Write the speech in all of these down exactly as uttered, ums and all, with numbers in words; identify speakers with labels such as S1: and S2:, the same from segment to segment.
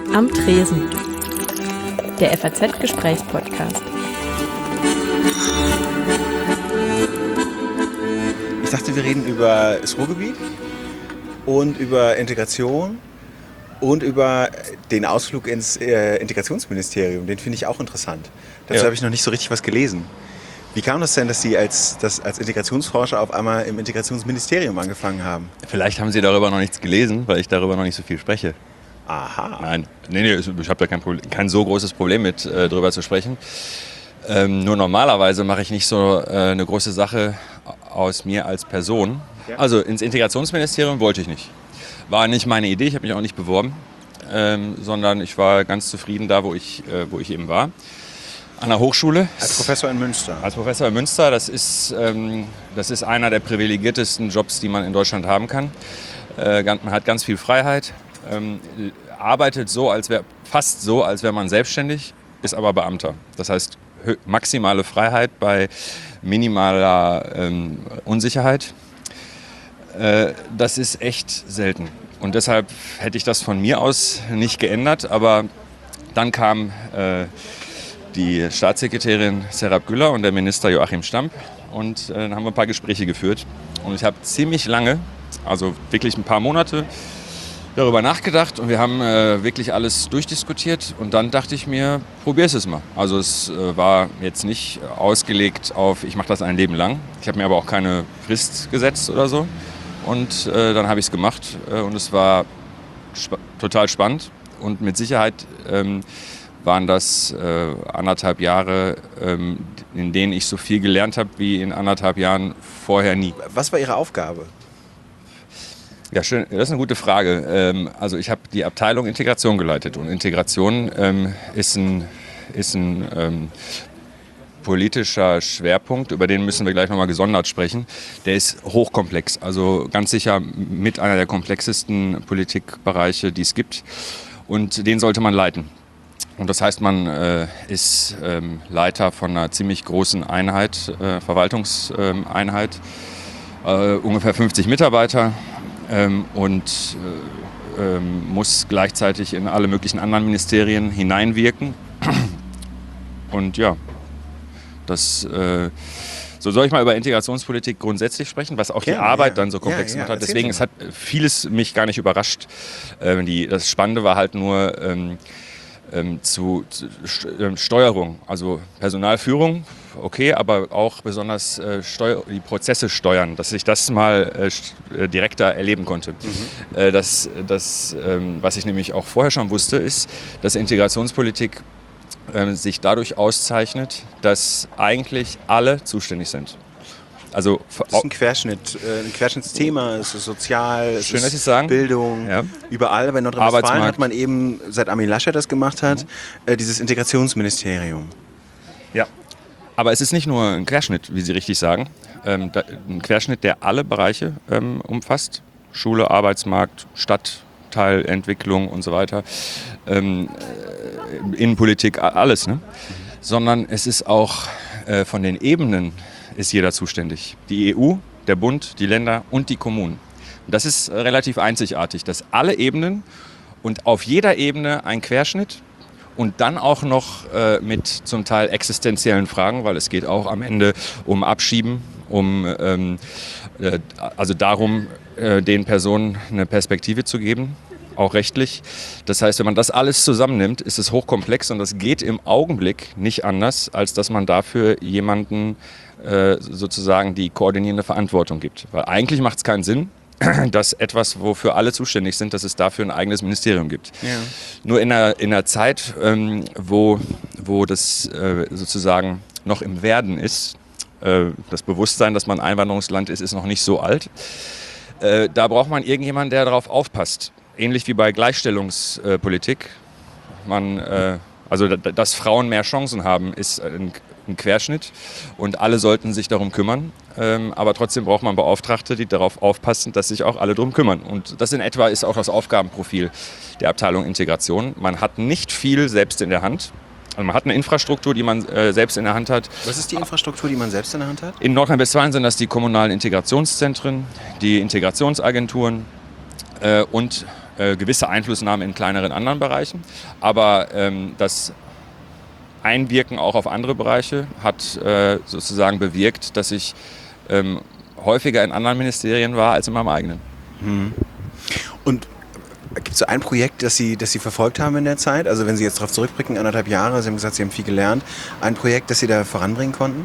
S1: Am Tresen, der F A Z-Gesprächspodcast.
S2: Ich dachte, wir reden über das Ruhrgebiet und über Integration und über den Ausflug ins äh, Integrationsministerium. Den finde ich auch interessant. Dazu
S3: Ja.
S2: habe ich noch nicht so richtig was gelesen. Wie kam das denn, dass Sie als, das, als Integrationsforscher auf einmal im Integrationsministerium angefangen haben?
S3: Vielleicht haben Sie darüber noch nichts gelesen, weil ich darüber noch nicht so viel spreche.
S2: Aha.
S3: Nein, nee, nee, ich habe da kein, Problem, kein so großes Problem mit, äh, drüber zu sprechen. Ähm, nur normalerweise mache ich nicht so äh, eine große Sache aus mir als Person.
S2: Ja.
S3: Also ins Integrationsministerium wollte ich nicht. War nicht meine Idee, ich habe mich auch nicht beworben, ähm, sondern ich war ganz zufrieden da, wo ich, äh, wo ich eben war. An der Hochschule.
S2: Als Professor in Münster.
S3: Als Professor in Münster, das ist, ähm, das ist einer der privilegiertesten Jobs, die man in Deutschland haben kann. Äh, man hat ganz viel Freiheit, ähm, arbeitet so, als wär, fast so, als wäre man selbstständig, ist aber Beamter. Das heißt, hö- maximale Freiheit bei minimaler ähm, Unsicherheit. Äh, das ist echt selten. Und deshalb hätte ich das von mir aus nicht geändert. Aber dann kam äh, die Staatssekretärin Serap Güller und der Minister Joachim Stamp. Und äh, dann haben wir ein paar Gespräche geführt. Und ich habe ziemlich lange, also wirklich ein paar Monate, darüber nachgedacht. Und wir haben äh, wirklich alles durchdiskutiert. Und dann dachte ich mir, probier's es mal. Also es äh, war jetzt nicht ausgelegt auf, ich mache das ein Leben lang. Ich habe mir aber auch keine Frist gesetzt oder so. Und äh, dann habe ich es gemacht. Äh, und es war sp- total spannend. Und mit Sicherheit ähm, waren das äh, anderthalb Jahre, ähm, in denen ich so viel gelernt habe wie in anderthalb Jahren vorher nie.
S2: Was war Ihre Aufgabe?
S3: Ja, schön. Das ist eine gute Frage. Ähm, also ich habe die Abteilung Integration geleitet und Integration ähm, ist ein, ist ein ähm, politischer Schwerpunkt, über den müssen wir gleich nochmal gesondert sprechen. Der ist hochkomplex, also ganz sicher mit einer der komplexesten Politikbereiche, die es gibt, und den sollte man leiten. Und das heißt, man äh, ist ähm, Leiter von einer ziemlich großen Einheit, äh, Verwaltungseinheit, äh, ungefähr fünfzig Mitarbeiter ähm, und äh, ähm, muss gleichzeitig in alle möglichen anderen Ministerien hineinwirken. Und ja, das, äh, so soll ich mal über Integrationspolitik grundsätzlich sprechen, was auch
S2: Gerne,
S3: die Arbeit
S2: ja.
S3: dann so komplex
S2: Ja, ja,
S3: gemacht hat.
S2: erzählen
S3: Deswegen,
S2: Sie
S3: es hat vieles mich gar nicht überrascht. Ähm, die, das Spannende war halt nur ähm, ähm, zu, zu St- ähm, Steuerung, also Personalführung, okay, aber auch besonders äh, Steuer, die Prozesse steuern, dass ich das mal äh, st- äh, direkter erleben konnte. Mhm. Äh, das, das, ähm, was ich nämlich auch vorher schon wusste, ist, dass Integrationspolitik ähm, sich dadurch auszeichnet, dass eigentlich alle zuständig sind. Also
S2: Das ist ein Querschnitt, äh, ein Querschnittsthema, es ist sozial, es
S3: Schön,
S2: ist
S3: dass Sie es sagen.
S2: Bildung.
S3: Ja.
S2: Überall, bei Nordrhein-Westfalen
S3: Arbeitsmarkt.
S2: hat man eben, seit Armin Laschet das gemacht hat, äh, dieses Integrationsministerium.
S3: Ja. Aber es ist nicht nur ein Querschnitt, wie Sie richtig sagen. Ähm, da, ein Querschnitt, der alle Bereiche ähm, umfasst. Schule, Arbeitsmarkt, Stadtteilentwicklung und so weiter. Ähm, äh, Innenpolitik, a- alles. Ne? Mhm. Sondern es ist auch äh, von den Ebenen ist jeder zuständig. Die E U, der Bund, die Länder und die Kommunen. Und das ist äh, relativ einzigartig, dass alle Ebenen und auf jeder Ebene ein Querschnitt und dann auch noch äh, mit zum Teil existenziellen Fragen, weil es geht auch am Ende um Abschieben, um ähm, äh, also darum, äh, den Personen eine Perspektive zu geben, auch rechtlich. Das heißt, wenn man das alles zusammennimmt, ist es hochkomplex und das geht im Augenblick nicht anders, als dass man dafür jemanden äh, sozusagen die koordinierende Verantwortung gibt. Weil eigentlich macht es keinen Sinn, dass etwas, wofür alle zuständig sind, dass es dafür ein eigenes Ministerium gibt.
S2: Ja.
S3: Nur in einer, in einer Zeit, ähm, wo, wo das äh, sozusagen noch im Werden ist, äh, das Bewusstsein, dass man ein Einwanderungsland ist, ist noch nicht so alt, äh, da braucht man irgendjemanden, der darauf aufpasst. Ähnlich wie bei Gleichstellungspolitik. Man, äh, also, d- dass Frauen mehr Chancen haben, ist ein, ein Querschnitt und alle sollten sich darum kümmern. Ähm, aber trotzdem braucht man Beauftragte, die darauf aufpassen, dass sich auch alle darum kümmern. Und das in etwa ist auch das Aufgabenprofil der Abteilung Integration. Man hat nicht viel selbst in der Hand. Also man hat eine Infrastruktur, die man äh, selbst in der Hand hat.
S2: Was ist die Infrastruktur, die man selbst in der Hand hat?
S3: In Nordrhein-Westfalen sind das die kommunalen Integrationszentren, die Integrationsagenturen äh, und äh, gewisse Einflussnahme in kleineren anderen Bereichen. Aber ähm, das Einwirken auch auf andere Bereiche hat äh, sozusagen bewirkt, dass ich ähm, häufiger in anderen Ministerien war als in meinem eigenen.
S2: Hm. Und gibt es so ein Projekt, das Sie, das Sie verfolgt haben in der Zeit? Also wenn Sie jetzt darauf zurückblicken, anderthalb Jahre, Sie haben gesagt, Sie haben viel gelernt. Ein Projekt, das Sie da voranbringen konnten?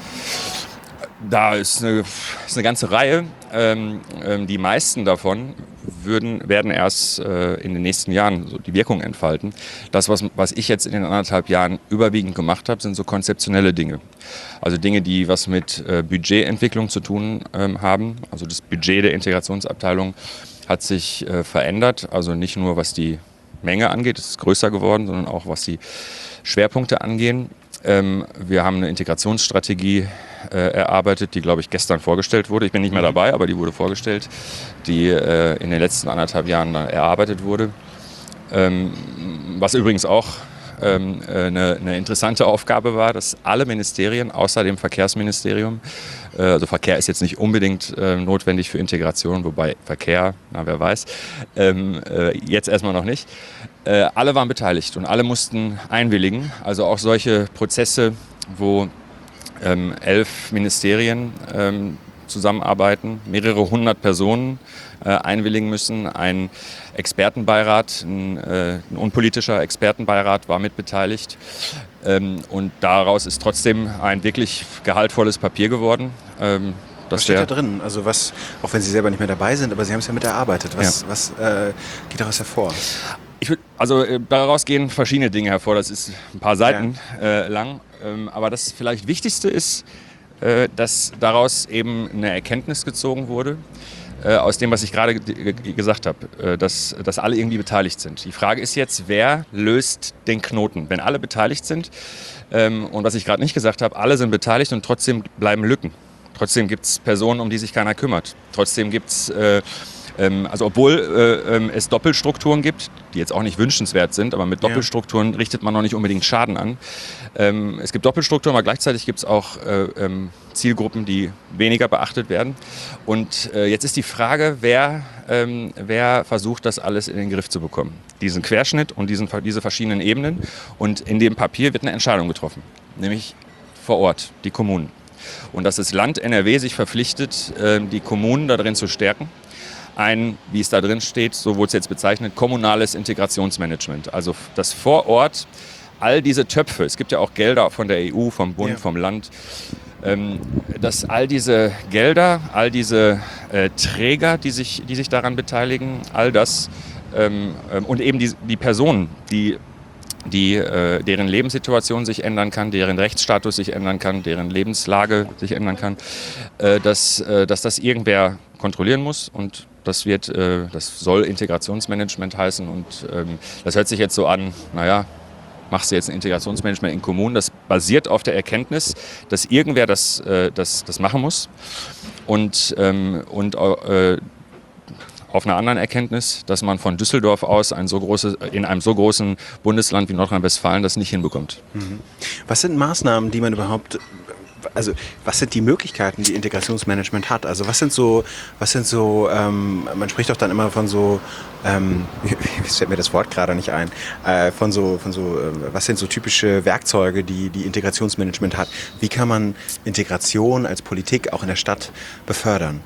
S3: Da ist eine, ist eine ganze Reihe. Ähm, ähm, die meisten davon würden, werden erst äh, in den nächsten Jahren so die Wirkung entfalten. Das, was, was ich jetzt in den anderthalb Jahren überwiegend gemacht habe, sind so konzeptionelle Dinge. Also Dinge, die was mit äh, Budgetentwicklung zu tun ähm, haben. Also das Budget der Integrationsabteilung hat sich äh, verändert. Also nicht nur was die Menge angeht, es ist größer geworden, sondern auch was die Schwerpunkte angehen. Ähm, wir haben eine Integrationsstrategie äh, erarbeitet, die, glaube ich, gestern vorgestellt wurde. Ich bin nicht mehr dabei, aber die wurde vorgestellt, die äh, in den letzten anderthalb Jahren erarbeitet wurde. Ähm, was übrigens auch ähm, eine, eine interessante Aufgabe war, dass alle Ministerien außer dem Verkehrsministerium, äh, also Verkehr ist jetzt nicht unbedingt äh, notwendig für Integration, wobei Verkehr, na wer weiß, ähm, äh, jetzt erstmal noch nicht. Äh, alle waren beteiligt und alle mussten einwilligen. Also auch solche Prozesse, wo ähm, elf Ministerien ähm, zusammenarbeiten, mehrere hundert Personen äh, einwilligen müssen. Ein Expertenbeirat, ein, äh, ein unpolitischer Expertenbeirat war mit beteiligt. Ähm, und daraus ist trotzdem ein wirklich gehaltvolles Papier geworden. Ähm,
S2: Was steht da drin? Also was, auch wenn Sie selber nicht mehr dabei sind, aber Sie haben es ja mit erarbeitet. Was, ja. was äh, geht daraus hervor?
S3: Ich würd, also äh, daraus gehen verschiedene Dinge hervor. Das ist ein paar Seiten ja. äh, lang. Ähm, aber das vielleicht Wichtigste ist, äh, dass daraus eben eine Erkenntnis gezogen wurde, äh, aus dem, was ich gerade g- g- gesagt habe, äh, dass, dass alle irgendwie beteiligt sind. Die Frage ist jetzt, wer löst den Knoten? Wenn alle beteiligt sind, ähm, und was ich gerade nicht gesagt habe, alle sind beteiligt und trotzdem bleiben Lücken. Trotzdem gibt es Personen, um die sich keiner kümmert. Trotzdem gibt es, äh, ähm, also obwohl äh, äh, es Doppelstrukturen gibt, die jetzt auch nicht wünschenswert sind, aber mit Doppelstrukturen ja. richtet man noch nicht unbedingt Schaden an. Ähm, es gibt Doppelstrukturen, aber gleichzeitig gibt es auch äh, ähm, Zielgruppen, die weniger beachtet werden. Und äh, jetzt ist die Frage, wer, ähm, wer versucht, das alles in den Griff zu bekommen. Diesen Querschnitt und diesen, diese verschiedenen Ebenen. Und in dem Papier wird eine Entscheidung getroffen, nämlich vor Ort, die Kommunen. Und dass das Land N R W sich verpflichtet, die Kommunen da drin zu stärken. Ein, wie es da drin steht, so wurde es jetzt bezeichnet, kommunales Integrationsmanagement. Also dass vor Ort all diese Töpfe, es gibt ja auch Gelder von der E U, vom Bund, ja. vom Land, dass all diese Gelder, all diese äh, Träger, die sich, die sich daran beteiligen, all das ähm, und eben die, die Personen, die Die, äh, deren Lebenssituation sich ändern kann, deren Rechtsstatus sich ändern kann, deren Lebenslage sich ändern kann, äh, dass, äh, dass das irgendwer kontrollieren muss und das wird, äh, das soll Integrationsmanagement heißen und ähm, das hört sich jetzt so an, naja, machst du jetzt ein Integrationsmanagement in Kommunen, das basiert auf der Erkenntnis, dass irgendwer das, äh, das, das machen muss und, ähm, und äh, auf einer anderen Erkenntnis, dass man von Düsseldorf aus ein so großes, in einem so großen Bundesland wie Nordrhein-Westfalen das nicht hinbekommt.
S2: Was sind Maßnahmen, die man überhaupt, also was sind die Möglichkeiten, die Integrationsmanagement hat? Also was sind so, was sind so, ähm, man spricht doch dann immer von so, ähm, jetzt fällt mir das Wort gerade nicht ein, äh, von so, von so, äh, was sind so typische Werkzeuge, die die Integrationsmanagement hat? Wie kann man Integration als Politik auch in der Stadt befördern?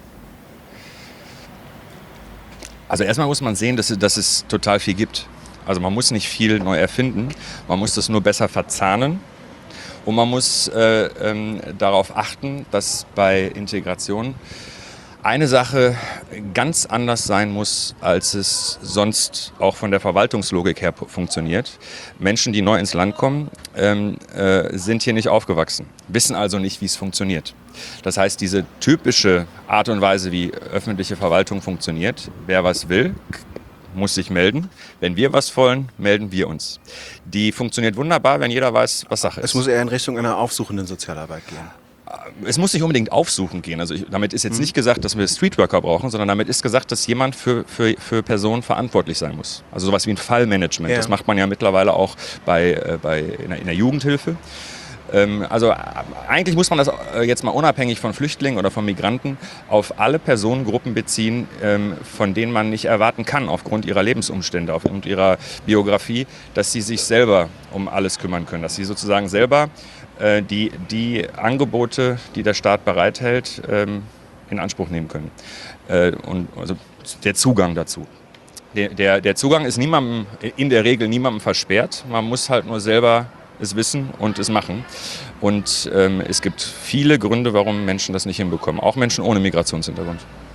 S3: Also erstmal muss man sehen, dass es, dass es total viel gibt. Also man muss nicht viel neu erfinden, man muss das nur besser verzahnen und man muss äh, ähm, darauf achten, dass bei Integration eine Sache ganz anders sein muss, als es sonst auch von der Verwaltungslogik her funktioniert. Menschen, die neu ins Land kommen, ähm, äh, sind hier nicht aufgewachsen, wissen also nicht, wie es funktioniert. Das heißt, diese typische Art und Weise, wie öffentliche Verwaltung funktioniert, wer was will, muss sich melden. Wenn wir was wollen, melden wir uns. Die funktioniert wunderbar, wenn jeder weiß, was Sache ist.
S2: Es muss eher in Richtung einer aufsuchenden Sozialarbeit gehen.
S3: Es muss nicht unbedingt aufsuchen gehen. Also ich, damit ist jetzt mhm. nicht gesagt, dass wir Streetworker brauchen, sondern damit ist gesagt, dass jemand für, für, für Personen verantwortlich sein muss. Also sowas wie ein Fallmanagement. Ja. Das macht man ja mittlerweile auch bei, äh, bei, in, der, in der Jugendhilfe. Ähm, also eigentlich muss man das jetzt mal unabhängig von Flüchtlingen oder von Migranten auf alle Personengruppen beziehen, ähm, von denen man nicht erwarten kann, aufgrund ihrer Lebensumstände, aufgrund ihrer Biografie, dass sie sich selber um alles kümmern können, dass sie sozusagen selber äh, die, die Angebote, die der Staat bereithält, ähm, in Anspruch nehmen können. Äh, und also der Zugang dazu. Der, der, der Zugang ist niemandem, in der Regel niemandem versperrt. Man muss halt nur selber es wissen und es machen. Und ähm, es gibt viele Gründe, warum Menschen das nicht hinbekommen. Auch Menschen ohne Migrationshintergrund.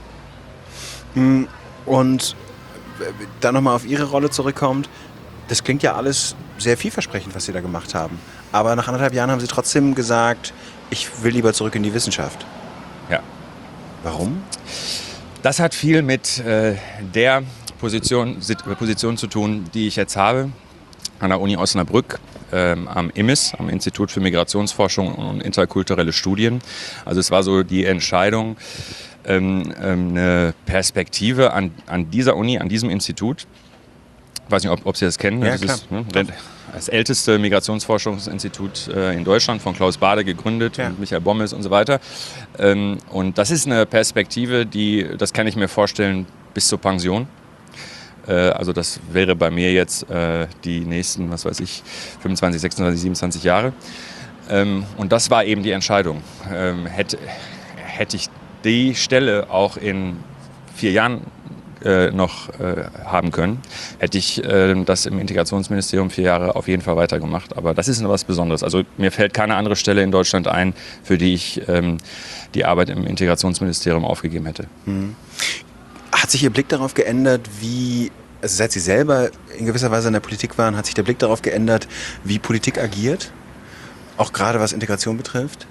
S2: Und dann nochmal auf Ihre Rolle zurückkommt. Das klingt ja alles sehr vielversprechend, was Sie da gemacht haben. Aber nach anderthalb Jahren haben Sie trotzdem gesagt, ich will lieber zurück in die Wissenschaft.
S3: Ja.
S2: Warum?
S3: Das hat viel mit äh, der Position, Position zu tun, die ich jetzt habe an der Uni Osnabrück. Ähm, am I M I S, am Institut für Migrationsforschung und interkulturelle Studien. Also es war so die Entscheidung, ähm, ähm, eine Perspektive an, an dieser Uni, an diesem Institut. Ich weiß nicht, ob, ob Sie das kennen.
S2: Ja,
S3: das
S2: klar.
S3: ist ne, das älteste Migrationsforschungsinstitut äh, in Deutschland, von Klaus Bade gegründet,
S2: Ja.
S3: und Michael Bommes und so weiter. Ähm, und das ist eine Perspektive, die, das kann ich mir vorstellen, bis zur Pension. Also das wäre bei mir jetzt äh, die nächsten, was weiß ich, fünfundzwanzig, sechsundzwanzig, siebenundzwanzig Jahre. Ähm, und das war eben die Entscheidung. Ähm, hätte, hätte ich die Stelle auch in vier Jahren äh, noch äh, haben können, hätte ich äh, das im Integrationsministerium vier Jahre auf jeden Fall weitergemacht. Aber das ist noch was Besonderes. Also mir fällt keine andere Stelle in Deutschland ein, für die ich ähm, die Arbeit im Integrationsministerium aufgegeben hätte.
S2: Mhm. Hat sich Ihr Blick darauf geändert, wie, also seit Sie selber in gewisser Weise in der Politik waren, hat sich der Blick darauf geändert, wie Politik agiert? Auch gerade was Integration betrifft?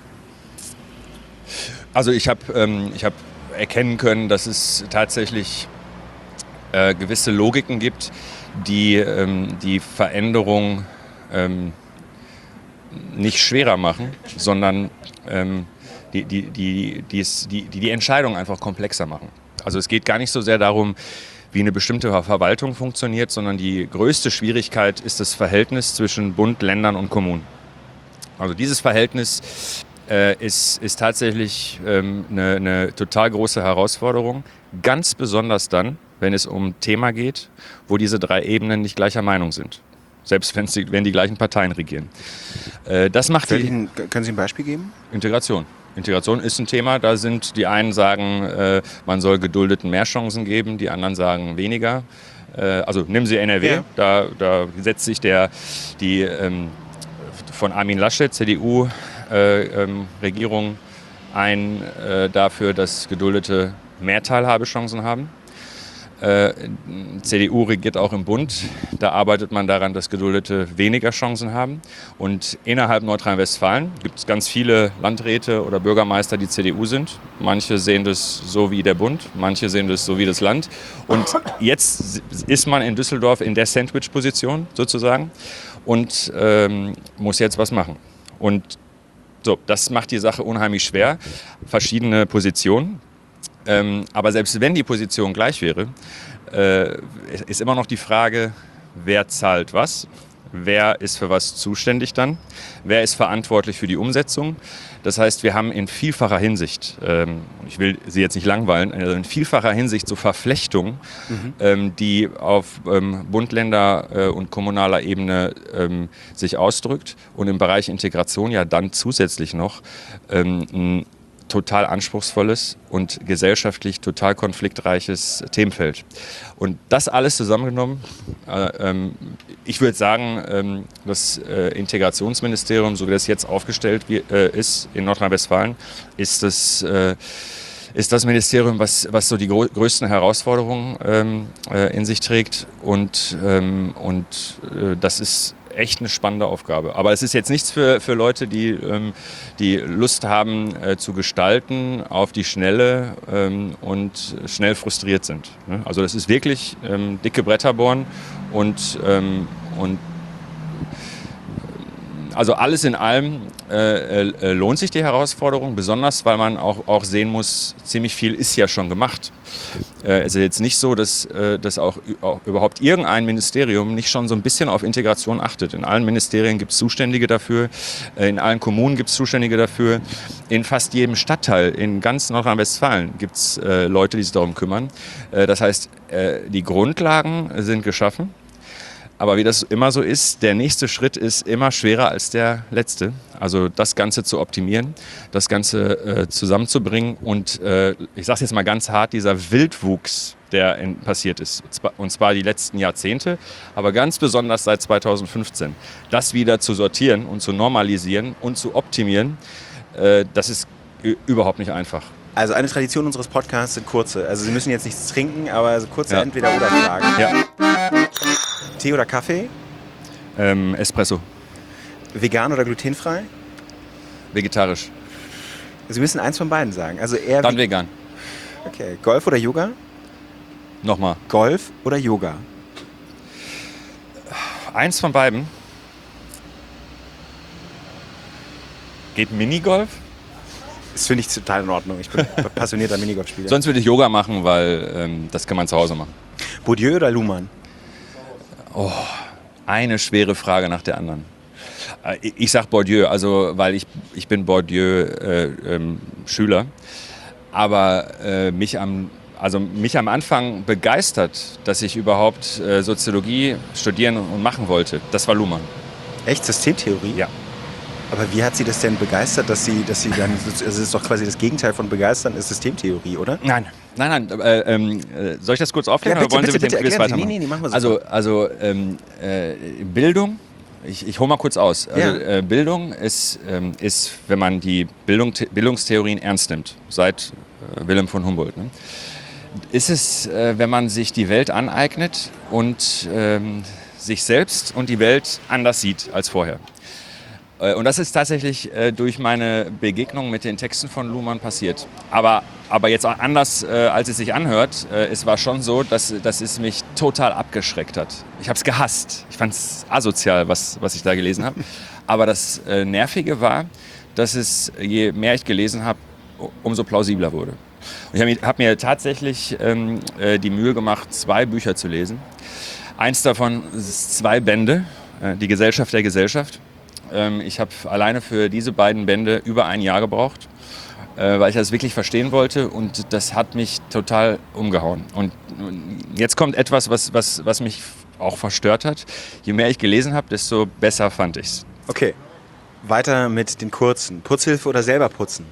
S3: Also ich habe ähm, ich hab erkennen können, dass es tatsächlich äh, gewisse Logiken gibt, die ähm, die Veränderung ähm, nicht schwerer machen, sondern ähm, die, die, die, die, die, die die Entscheidung einfach komplexer machen. Also es geht gar nicht so sehr darum, wie eine bestimmte Verwaltung funktioniert, sondern die größte Schwierigkeit ist das Verhältnis zwischen Bund, Ländern und Kommunen. Also dieses Verhältnis äh, ist, ist tatsächlich ähm, eine, eine total große Herausforderung, ganz besonders dann, wenn es um ein Thema geht, wo diese drei Ebenen nicht gleicher Meinung sind, selbst wenn, sie, wenn die gleichen Parteien regieren. Äh, das macht die
S2: Welchen, können Sie ein Beispiel geben?
S3: Integration. Integration ist ein Thema, da sind die einen sagen, äh, man soll Geduldeten mehr Chancen geben, die anderen sagen weniger. Äh, also nehmen Sie N R W,
S2: Ja.
S3: da, da setzt sich der, die ähm, von Armin Laschet, C D U-Regierung äh, ähm, ein äh, dafür, dass Geduldete mehr Teilhabechancen haben. Äh, C D U regiert auch im Bund. Da arbeitet man daran, dass Geduldete weniger Chancen haben. Und innerhalb Nordrhein-Westfalen gibt es ganz viele Landräte oder Bürgermeister, die C D U sind. Manche sehen das so wie der Bund, manche sehen das so wie das Land. Und jetzt ist man in Düsseldorf in der Sandwich-Position sozusagen und ähm, muss jetzt was machen. Und so, das macht die Sache unheimlich schwer. Verschiedene Positionen. Ähm, aber selbst wenn die Position gleich wäre, äh, ist immer noch die Frage, wer zahlt was, wer ist für was zuständig dann, wer ist verantwortlich für die Umsetzung. Das heißt, wir haben in vielfacher Hinsicht, ähm, ich will Sie jetzt nicht langweilen, also in vielfacher Hinsicht so Verflechtungen, mhm. ähm, die auf ähm, Bund, Länder äh, und kommunaler Ebene ähm, sich ausdrückt und im Bereich Integration ja dann zusätzlich noch ähm, ein total anspruchsvolles und gesellschaftlich total konfliktreiches Themenfeld. Und das alles zusammengenommen, äh, ähm, ich würde sagen, ähm, das äh, Integrationsministerium, so wie das jetzt aufgestellt wie, äh, ist in Nordrhein-Westfalen, ist das, äh, ist das Ministerium, was, was so die gro- größten Herausforderungen ähm, äh, in sich trägt. Und, ähm, und äh, das ist echt eine spannende Aufgabe. Aber es ist jetzt nichts für, für Leute, die, ähm, die Lust haben äh, zu gestalten auf die Schnelle ähm, und schnell frustriert sind. Ne? Also das ist wirklich ähm, dicke Bretter bohren und, ähm, und also alles in allem äh, äh, lohnt sich die Herausforderung, besonders weil man auch, auch sehen muss, ziemlich viel ist ja schon gemacht. Äh, es ist jetzt nicht so, dass, äh, dass auch, auch überhaupt irgendein Ministerium nicht schon so ein bisschen auf Integration achtet. In allen Ministerien gibt es Zuständige dafür, äh, in allen Kommunen gibt es Zuständige dafür, in fast jedem Stadtteil in ganz Nordrhein-Westfalen gibt es äh, Leute, die sich darum kümmern. Äh, das heißt, äh, die Grundlagen sind geschaffen. Aber wie das immer so ist, der nächste Schritt ist immer schwerer als der letzte. Also das Ganze zu optimieren, das Ganze äh, zusammenzubringen und äh, ich sage es jetzt mal ganz hart, dieser Wildwuchs, der in, passiert ist, und zwar die letzten Jahrzehnte, aber ganz besonders seit zweitausendfünfzehn, das wieder zu sortieren und zu normalisieren und zu optimieren, äh, das ist überhaupt nicht einfach.
S2: Also eine Tradition unseres Podcasts sind kurze. Also Sie müssen jetzt nichts trinken, aber so kurze
S3: Ja.
S2: Entweder-oder-Fragen.
S3: Ja.
S2: Tee oder Kaffee?
S3: Ähm, Espresso,
S2: Vegan oder glutenfrei?
S3: vegetarisch,
S2: Sie müssen eins von beiden sagen. Also eher
S3: dann
S2: wie-
S3: vegan.
S2: Okay. Golf oder Yoga?
S3: Nochmal,
S2: Golf oder Yoga?
S3: eins von beiden. Geht Minigolf?
S2: Das finde ich total in Ordnung. Ich bin passionierter Minigolfspieler.
S3: Sonst würde ich Yoga machen, weil ähm, das kann man zu Hause machen.
S2: Bourdieu oder Luhmann?
S3: Eine schwere Frage nach der anderen. Äh, Ich ich sag Bourdieu, also weil ich, ich bin Bourdieu-Schüler. Aber äh, mich, am, also mich am Anfang begeistert, dass ich überhaupt äh, Soziologie studieren und machen wollte. Das war Luhmann.
S2: Echt? Systemtheorie?
S3: Ja.
S2: Aber wie hat Sie das denn begeistert, dass Sie, dass Sie dann, also es ist doch quasi das Gegenteil von begeistern, ist Systemtheorie, oder?
S3: Nein, nein, nein. Äh, ähm, äh, soll ich das kurz aufklären
S2: Ja, bitte,
S3: oder wollen Sie
S2: bitte,
S3: mit dem
S2: bitte
S3: Quiz
S2: erklären Sie.
S3: weitermachen?
S2: Nee, nee, nee, machen wir
S3: Also,
S2: sofort.
S3: also ähm, äh, Bildung, ich, ich hole mal kurz aus. Also,
S2: Ja.
S3: äh, Bildung ist, ähm, ist, wenn man die Bildung, Bildungstheorien ernst nimmt, seit äh, Wilhelm von Humboldt, ne? Ist es, äh, wenn man sich die Welt aneignet und ähm, sich selbst und die Welt anders sieht als vorher. Äh, Und das ist tatsächlich äh, durch meine Begegnung mit den Texten von Luhmann passiert. Aber, aber jetzt auch anders, äh, als es sich anhört. Äh, es war schon so, dass, dass es mich total abgeschreckt hat. Ich habe es gehasst. Ich fand es asozial, was, was ich da gelesen habe. Aber das äh, Nervige war, dass es, je mehr ich gelesen habe, umso plausibler wurde. Und ich habe mir, hab mir tatsächlich ähm, äh, die Mühe gemacht, zwei Bücher zu lesen. Eins davon ist zwei Bände, äh, Die Gesellschaft der Gesellschaft. Ich habe alleine für diese beiden Bände über ein Jahr gebraucht, weil ich das wirklich verstehen wollte und das hat mich total umgehauen. Und jetzt kommt etwas, was, was, was mich auch verstört hat. Je mehr ich gelesen habe, desto besser fand ich es.
S2: Okay. Weiter mit den kurzen. Putzhilfe oder selber putzen?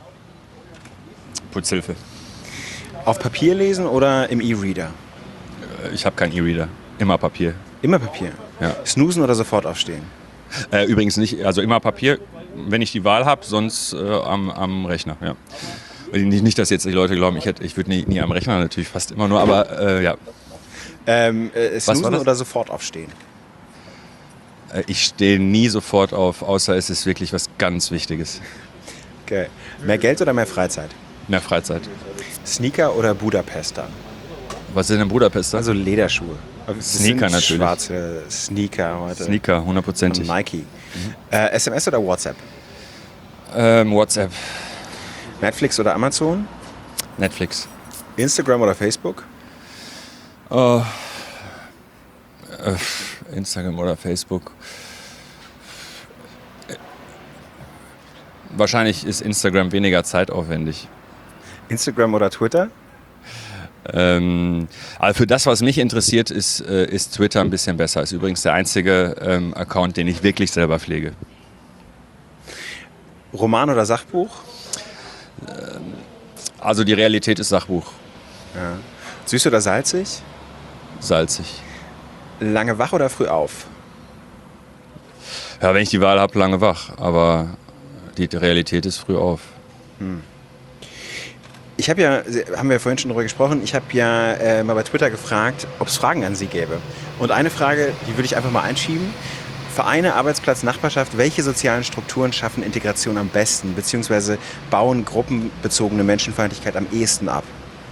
S3: Putzhilfe.
S2: Auf Papier lesen oder im E-Reader?
S3: Ich habe keinen E-Reader, immer Papier.
S2: Immer Papier.
S3: Ja.
S2: Snoosen oder sofort aufstehen?
S3: Äh, übrigens nicht, also immer Papier, wenn ich die Wahl habe, sonst äh, am, am Rechner. Ja. Nicht, nicht, dass jetzt die Leute glauben, ich, hätte, ich würde nie, nie am Rechner, natürlich fast immer nur, aber äh, ja.
S2: Ähm, äh,
S3: war
S2: snoosen
S3: das?
S2: oder sofort aufstehen?
S3: Äh, ich stehe nie sofort auf, außer es ist wirklich was ganz Wichtiges.
S2: Okay. Mehr Geld oder mehr Freizeit?
S3: Mehr Freizeit.
S2: Sneaker oder Budapester?
S3: Was sind denn Budapester?
S2: Also Lederschuhe. Das
S3: Sneaker
S2: sind
S3: natürlich.
S2: Schwarze Sneaker heute.
S3: Sneaker, hundertprozentig.
S2: Von Nike. Äh, S M S oder WhatsApp?
S3: Ähm, WhatsApp,
S2: Netflix oder Amazon?
S3: Netflix.
S2: Instagram oder Facebook?
S3: Oh, äh, Instagram oder Facebook. Äh, Wahrscheinlich ist Instagram weniger zeitaufwendig.
S2: Instagram oder Twitter?
S3: Ähm, aber für das, was mich interessiert, ist, äh, ist Twitter ein bisschen besser. Ist übrigens der einzige ähm, Account, den ich wirklich selber pflege.
S2: Roman oder Sachbuch?
S3: Also die Realität ist Sachbuch.
S2: Ja. Süß oder salzig?
S3: Salzig.
S2: Lange wach oder früh auf?
S3: Ja, wenn ich die Wahl habe, lange wach. Aber die Realität ist früh auf.
S2: Ich habe ja, haben wir vorhin schon darüber gesprochen, ich habe ja äh, mal bei Twitter gefragt, ob es Fragen an Sie gäbe. Und eine Frage, die würde ich einfach mal einschieben. Vereine, Arbeitsplatz, Nachbarschaft, welche sozialen Strukturen schaffen Integration am besten, beziehungsweise bauen gruppenbezogene Menschenfeindlichkeit am ehesten ab?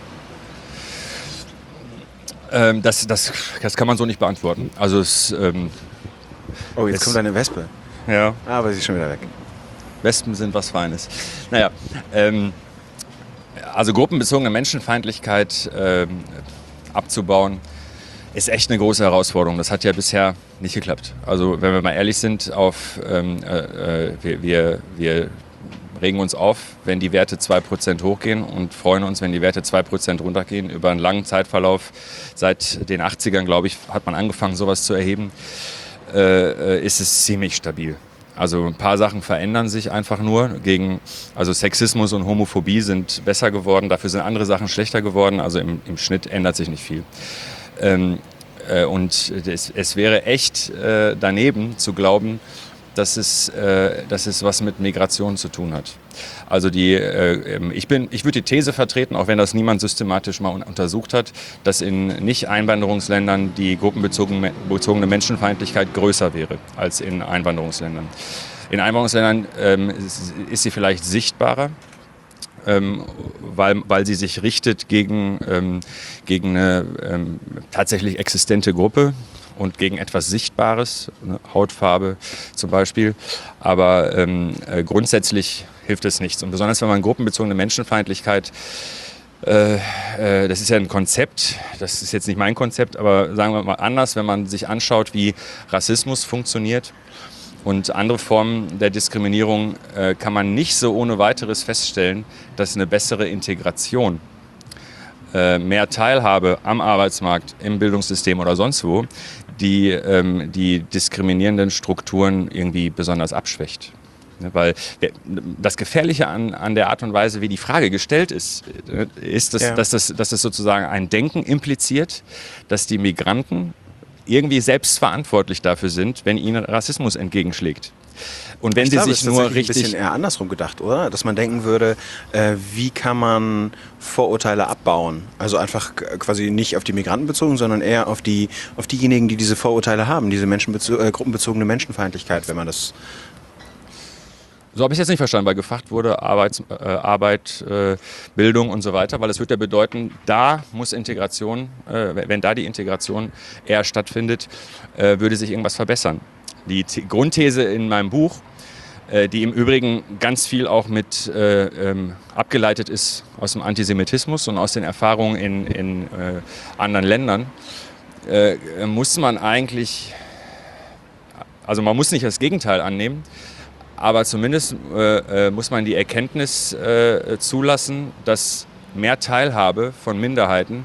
S3: Ähm, das, das, das kann man so nicht beantworten. Also es, ähm,
S2: Oh, jetzt
S3: Es-
S2: kommt eine Wespe.
S3: Ja.
S2: Aber sie ist schon wieder weg.
S3: Wespen sind was Feines. Naja, ähm, also gruppenbezogene Menschenfeindlichkeit ähm, abzubauen, ist echt eine große Herausforderung. Das hat ja bisher nicht geklappt. Also wenn wir mal ehrlich sind, auf, ähm, äh, wir, wir, wir regen uns auf, wenn die Werte zwei Prozent hochgehen und freuen uns, wenn die Werte zwei Prozent runtergehen. Über einen langen Zeitverlauf, seit den achtzigern, glaube ich, hat man angefangen, sowas zu erheben, äh, ist es ziemlich stabil. Also ein paar Sachen verändern sich einfach nur. Gegen, also Sexismus und Homophobie sind besser geworden, dafür sind andere Sachen schlechter geworden. Also im, im Schnitt ändert sich nicht viel. Ähm, äh, und es, es wäre echt äh, daneben zu glauben, dass es, äh, dass es was mit Migration zu tun hat. Also die, äh, ich, bin, ich würde die These vertreten, auch wenn das niemand systematisch mal un- untersucht hat, dass in Nicht-Einwanderungsländern die gruppenbezogene bezogene Menschenfeindlichkeit größer wäre als in Einwanderungsländern. In Einwanderungsländern ähm, ist, ist sie vielleicht sichtbarer, Ähm, weil, weil sie sich richtet gegen, ähm, gegen eine ähm, tatsächlich existente Gruppe und gegen etwas Sichtbares, ne, Hautfarbe zum Beispiel. Aber ähm, äh, grundsätzlich hilft es nichts. Und besonders wenn man gruppenbezogene Menschenfeindlichkeit, äh, äh, das ist ja ein Konzept, das ist jetzt nicht mein Konzept, aber sagen wir mal anders, wenn man sich anschaut, wie Rassismus funktioniert, und andere Formen der Diskriminierung äh, kann man nicht so ohne weiteres feststellen, dass eine bessere Integration, äh, mehr Teilhabe am Arbeitsmarkt, im Bildungssystem oder sonst wo, die, ähm, die diskriminierenden Strukturen irgendwie besonders abschwächt. Ne, weil das Gefährliche an, an der Art und Weise, wie die Frage gestellt ist, ist, dass,
S2: Ja.
S3: dass, das, dass das sozusagen ein Denken impliziert, dass die Migranten irgendwie selbst verantwortlich dafür sind, wenn ihnen Rassismus entgegenschlägt. Und wenn
S2: Ich
S3: sie
S2: glaube,
S3: sich
S2: es ist
S3: nur
S2: tatsächlich ein
S3: richtig...
S2: bisschen eher andersrum gedacht, oder? Dass man denken würde, äh, wie kann man Vorurteile abbauen? Also einfach k- quasi nicht auf die Migranten bezogen, sondern eher auf die auf diejenigen, die diese Vorurteile haben, diese menschenbezo- äh, gruppenbezogene Menschenfeindlichkeit, wenn man das...
S3: So habe ich es jetzt nicht verstanden, weil gefragt wurde, Arbeits, äh, Arbeit, äh, Bildung und so weiter, weil es würde ja bedeuten, da muss Integration, äh, wenn da die Integration eher stattfindet, äh, würde sich irgendwas verbessern. Die The- Grundthese in meinem Buch, äh, die im Übrigen ganz viel auch mit äh, ähm, abgeleitet ist aus dem Antisemitismus und aus den Erfahrungen in, in äh, anderen Ländern, äh, muss man eigentlich, also man muss nicht das Gegenteil annehmen, aber zumindest äh, äh, muss man die Erkenntnis äh, zulassen, dass mehr Teilhabe von Minderheiten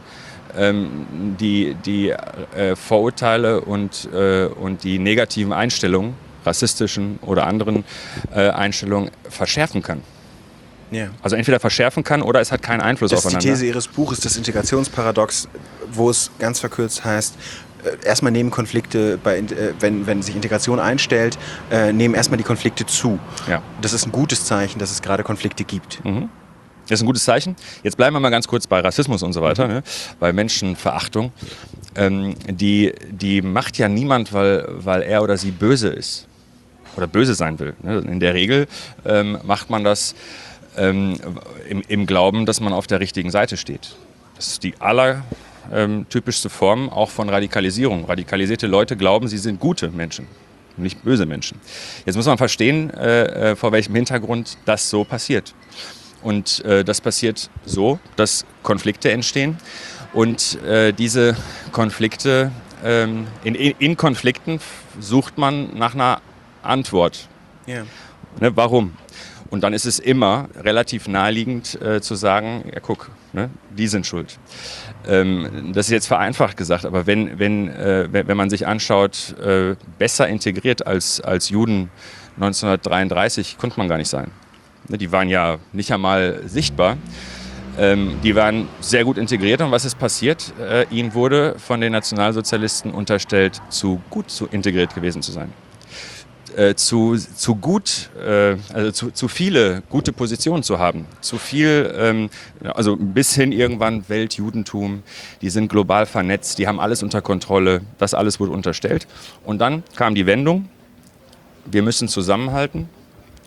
S3: ähm, die, die äh, Vorurteile und, äh, und die negativen Einstellungen, rassistischen oder anderen äh, Einstellungen, verschärfen kann.
S2: Ja.
S3: Also entweder verschärfen kann oder es hat keinen Einfluss
S2: Das ist die
S3: aufeinander.
S2: These Ihres Buches, das Integrationsparadox, wo es ganz verkürzt heißt, äh, erstmal nehmen Konflikte, bei, äh, wenn, wenn sich Integration einstellt, äh, nehmen erstmal die Konflikte zu.
S3: Ja.
S2: Das ist ein gutes Zeichen, dass es gerade Konflikte gibt.
S3: Mhm. Das ist ein gutes Zeichen. Jetzt bleiben wir mal ganz kurz bei Rassismus und so weiter, ne? Bei Menschenverachtung. Ähm, die, die macht ja niemand, weil, weil er oder sie böse ist oder böse sein will. Ne? In der Regel ähm, macht man das ähm, im, im Glauben, dass man auf der richtigen Seite steht. Das ist die allertypischste Form auch von Radikalisierung. Radikalisierte Leute glauben, sie sind gute Menschen, nicht böse Menschen. Jetzt muss man verstehen, äh, vor welchem Hintergrund das so passiert. Und äh, das passiert so, dass Konflikte entstehen. Und äh, diese Konflikte, ähm, in, in Konflikten sucht man nach einer Antwort.
S2: Ja.
S3: Ne, warum? Und dann ist es immer relativ naheliegend äh, zu sagen, ja guck, ne, die sind schuld. Ähm, das ist jetzt vereinfacht gesagt, aber wenn, wenn, äh, wenn man sich anschaut, äh, besser integriert als, als Juden neunzehnhundertdreiunddreißig, konnte man gar nicht sein. Ne, die waren ja nicht einmal sichtbar. Ähm, die waren sehr gut integriert und was ist passiert? Äh, ihnen wurde von den Nationalsozialisten unterstellt, zu gut zu integriert gewesen zu sein. Äh, zu, zu gut, äh, also zu, zu viele gute Positionen zu haben. Zu viel, ähm, also bis hin irgendwann Weltjudentum, die sind global vernetzt, die haben alles unter Kontrolle, das alles wurde unterstellt. Und dann kam die Wendung, wir müssen zusammenhalten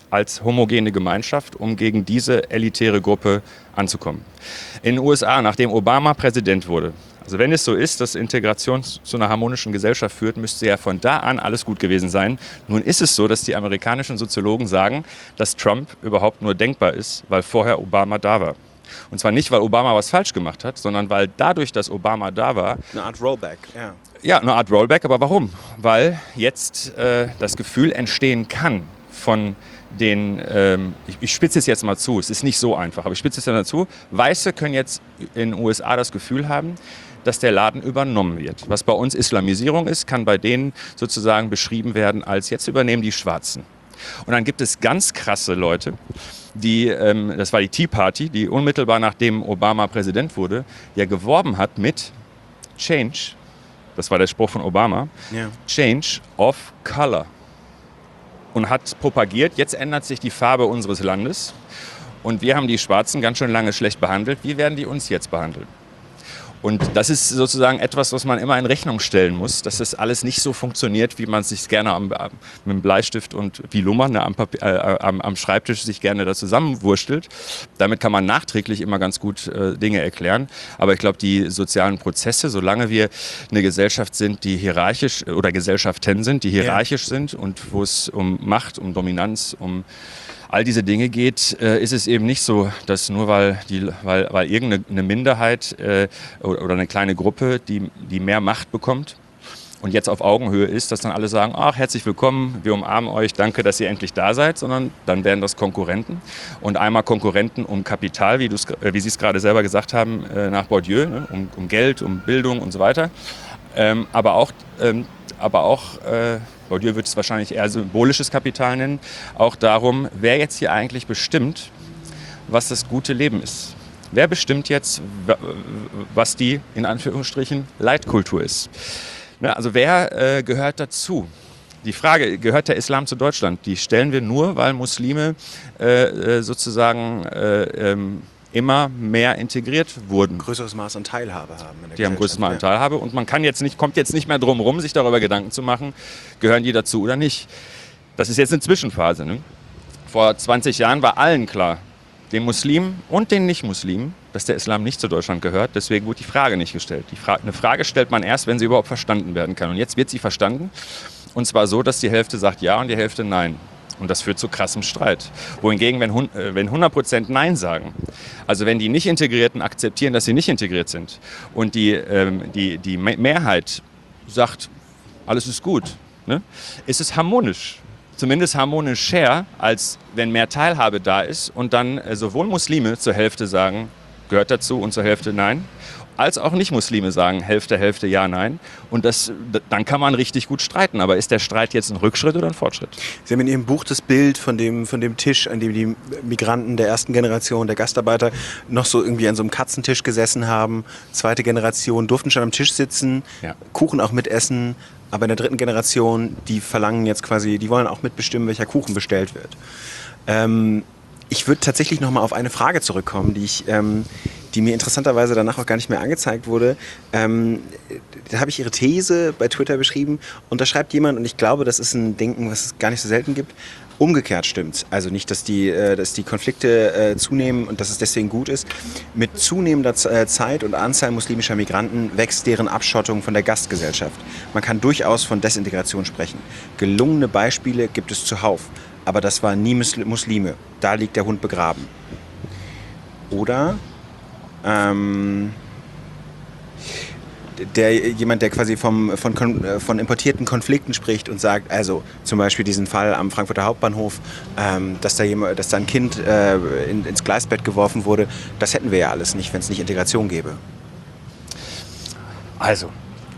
S3: als homogene Gemeinschaft, um gegen diese elitäre Gruppe anzukommen. In den U S A, nachdem Obama Präsident wurde, also wenn es so ist, dass Integration zu einer harmonischen Gesellschaft führt, müsste ja von da an alles gut gewesen sein. Nun ist es so, dass die amerikanischen Soziologen sagen, dass Trump überhaupt nur denkbar ist, weil vorher Obama da war. Und zwar nicht, weil Obama was falsch gemacht hat, sondern weil dadurch, dass Obama da war...
S2: Eine Art Rollback, ja.
S3: Ja, eine Art Rollback, aber warum? Weil jetzt äh, das Gefühl entstehen kann von den, ähm, ich, ich spitze es jetzt mal zu, es ist nicht so einfach, aber ich spitze es jetzt mal zu, Weiße können jetzt in den U S A das Gefühl haben, dass der Laden übernommen wird. Was bei uns Islamisierung ist, kann bei denen sozusagen beschrieben werden als jetzt übernehmen die Schwarzen. Und dann gibt es ganz krasse Leute, die, ähm, das war die Tea Party, die unmittelbar nachdem Obama Präsident wurde, ja geworben hat mit Change, das war der Spruch von Obama,
S2: Ja.
S3: Change of Color. Und hat propagiert, jetzt ändert sich die Farbe unseres Landes und wir haben die Schwarzen ganz schön lange schlecht behandelt, wie werden die uns jetzt behandeln? Und das ist sozusagen etwas, was man immer in Rechnung stellen muss, dass das alles nicht so funktioniert, wie man es sich gerne am, am, mit dem Bleistift und wie Lummern ne, am, Papier, äh, am, am Schreibtisch sich gerne da zusammenwurstelt. Damit kann man nachträglich immer ganz gut äh, Dinge erklären. Aber ich glaube, die sozialen Prozesse, solange wir eine Gesellschaft sind, die hierarchisch oder Gesellschaften sind, die hierarchisch ja. sind und wo es um Macht, um Dominanz, um all diese Dinge geht, äh, ist es eben nicht so, dass nur weil, die, weil, weil irgendeine Minderheit äh, oder, oder eine kleine Gruppe, die, die mehr Macht bekommt und jetzt auf Augenhöhe ist, dass dann alle sagen, ach, herzlich willkommen, wir umarmen euch, danke, dass ihr endlich da seid, sondern dann werden das Konkurrenten. Und einmal Konkurrenten um Kapital, wie, äh, wie Sie es gerade selber gesagt haben, äh, nach Bourdieu, ne? um, um Geld, um Bildung und so weiter. Ähm, aber auch, ähm, aber auch äh, Bourdieu wird es wahrscheinlich eher symbolisches Kapital nennen, auch darum, wer jetzt hier eigentlich bestimmt, was das gute Leben ist. Wer bestimmt jetzt, was die, in Anführungsstrichen, Leitkultur ist. Also wer äh, gehört dazu? Die Frage, gehört der Islam zu Deutschland? Die stellen wir nur, weil Muslime äh, sozusagen äh, ähm, immer mehr integriert wurden.
S2: Größeres Maß an Teilhabe haben. In der
S3: die haben größeres Maß an Teilhabe und man kann jetzt nicht, kommt jetzt nicht mehr drum rum, sich darüber Gedanken zu machen, gehören die dazu oder nicht. Das ist jetzt eine Zwischenphase. Ne? Vor zwanzig Jahren war allen klar, den Muslimen und den Nicht-Muslimen, dass der Islam nicht zu Deutschland gehört. Deswegen wurde die Frage nicht gestellt. Die Fra- eine Frage stellt man erst, wenn sie überhaupt verstanden werden kann. Und jetzt wird sie verstanden. Und zwar so, dass die Hälfte sagt ja und die Hälfte nein. Und das führt zu krassem Streit. Wohingegen, wenn, äh, wenn hundert Prozent Nein sagen, also wenn die Nicht-Integrierten akzeptieren, dass sie nicht integriert sind und die, ähm, die, die Mehrheit sagt, alles ist gut, ne, ist es harmonisch. Zumindest harmonischer, als wenn mehr Teilhabe da ist und dann äh, sowohl Muslime zur Hälfte sagen, gehört dazu und zur Hälfte nein, als auch Nicht-Muslime sagen, Hälfte, Hälfte, ja, nein. Und das, dann kann man richtig gut streiten. Aber ist der Streit jetzt ein Rückschritt oder ein Fortschritt?
S2: Sie haben in Ihrem Buch das Bild von dem, von dem Tisch, an dem die Migranten der ersten Generation, der Gastarbeiter, noch so irgendwie an so einem Katzentisch gesessen haben. Zweite Generation durften schon am Tisch sitzen, ja. Kuchen auch mitessen. Aber in der dritten Generation, die verlangen jetzt quasi, die wollen auch mitbestimmen, welcher Kuchen bestellt wird. Ähm, ich würde tatsächlich noch mal auf eine Frage zurückkommen, die ich... Ähm, die mir interessanterweise danach auch gar nicht mehr angezeigt wurde. Ähm, da habe ich Ihre These bei Twitter beschrieben und da schreibt jemand, und ich glaube, das ist ein Denken, was es gar nicht so selten gibt, umgekehrt stimmt's. Also nicht, dass die, äh, dass die Konflikte äh, zunehmen und dass es deswegen gut ist. Mit zunehmender Z- äh, Zeit und Anzahl muslimischer Migranten wächst deren Abschottung von der Gastgesellschaft. Man kann durchaus von Desintegration sprechen. Gelungene Beispiele gibt es zuhauf, aber das waren nie Musl- Muslime. Da liegt der Hund begraben. Oder... Ähm, der, jemand, der quasi vom, von, von importierten Konflikten spricht und sagt, also zum Beispiel diesen Fall am Frankfurter Hauptbahnhof, ähm, dass, da jemand, dass da ein Kind äh, in, ins Gleisbett geworfen wurde, das hätten wir ja alles nicht, wenn es nicht Integration gäbe.
S3: Also,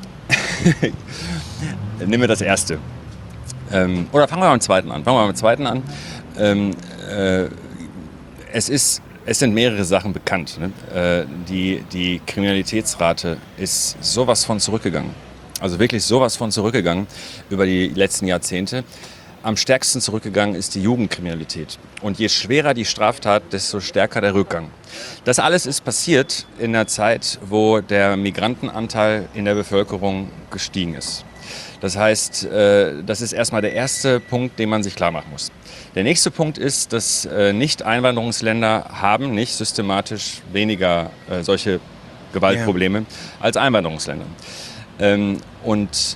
S3: nehmen wir das Erste. Ähm, oder fangen wir mal mit dem Zweiten an. Fangen wir mal mit dem Zweiten an. Ähm, äh, es ist Es sind mehrere Sachen bekannt. Ne? Äh, die, die Kriminalitätsrate ist sowas von zurückgegangen. Also wirklich sowas von zurückgegangen über die letzten Jahrzehnte. Am stärksten zurückgegangen ist die Jugendkriminalität. Und je schwerer die Straftat, desto stärker der Rückgang. Das alles ist passiert in einer Zeit, wo der Migrantenanteil in der Bevölkerung gestiegen ist. Das heißt, äh, das ist erstmal der erste Punkt, den man sich klar machen muss. Der nächste Punkt ist, dass äh, Nicht-Einwanderungsländer haben nicht systematisch weniger äh, solche Gewaltprobleme ja. als Einwanderungsländer. Ähm, und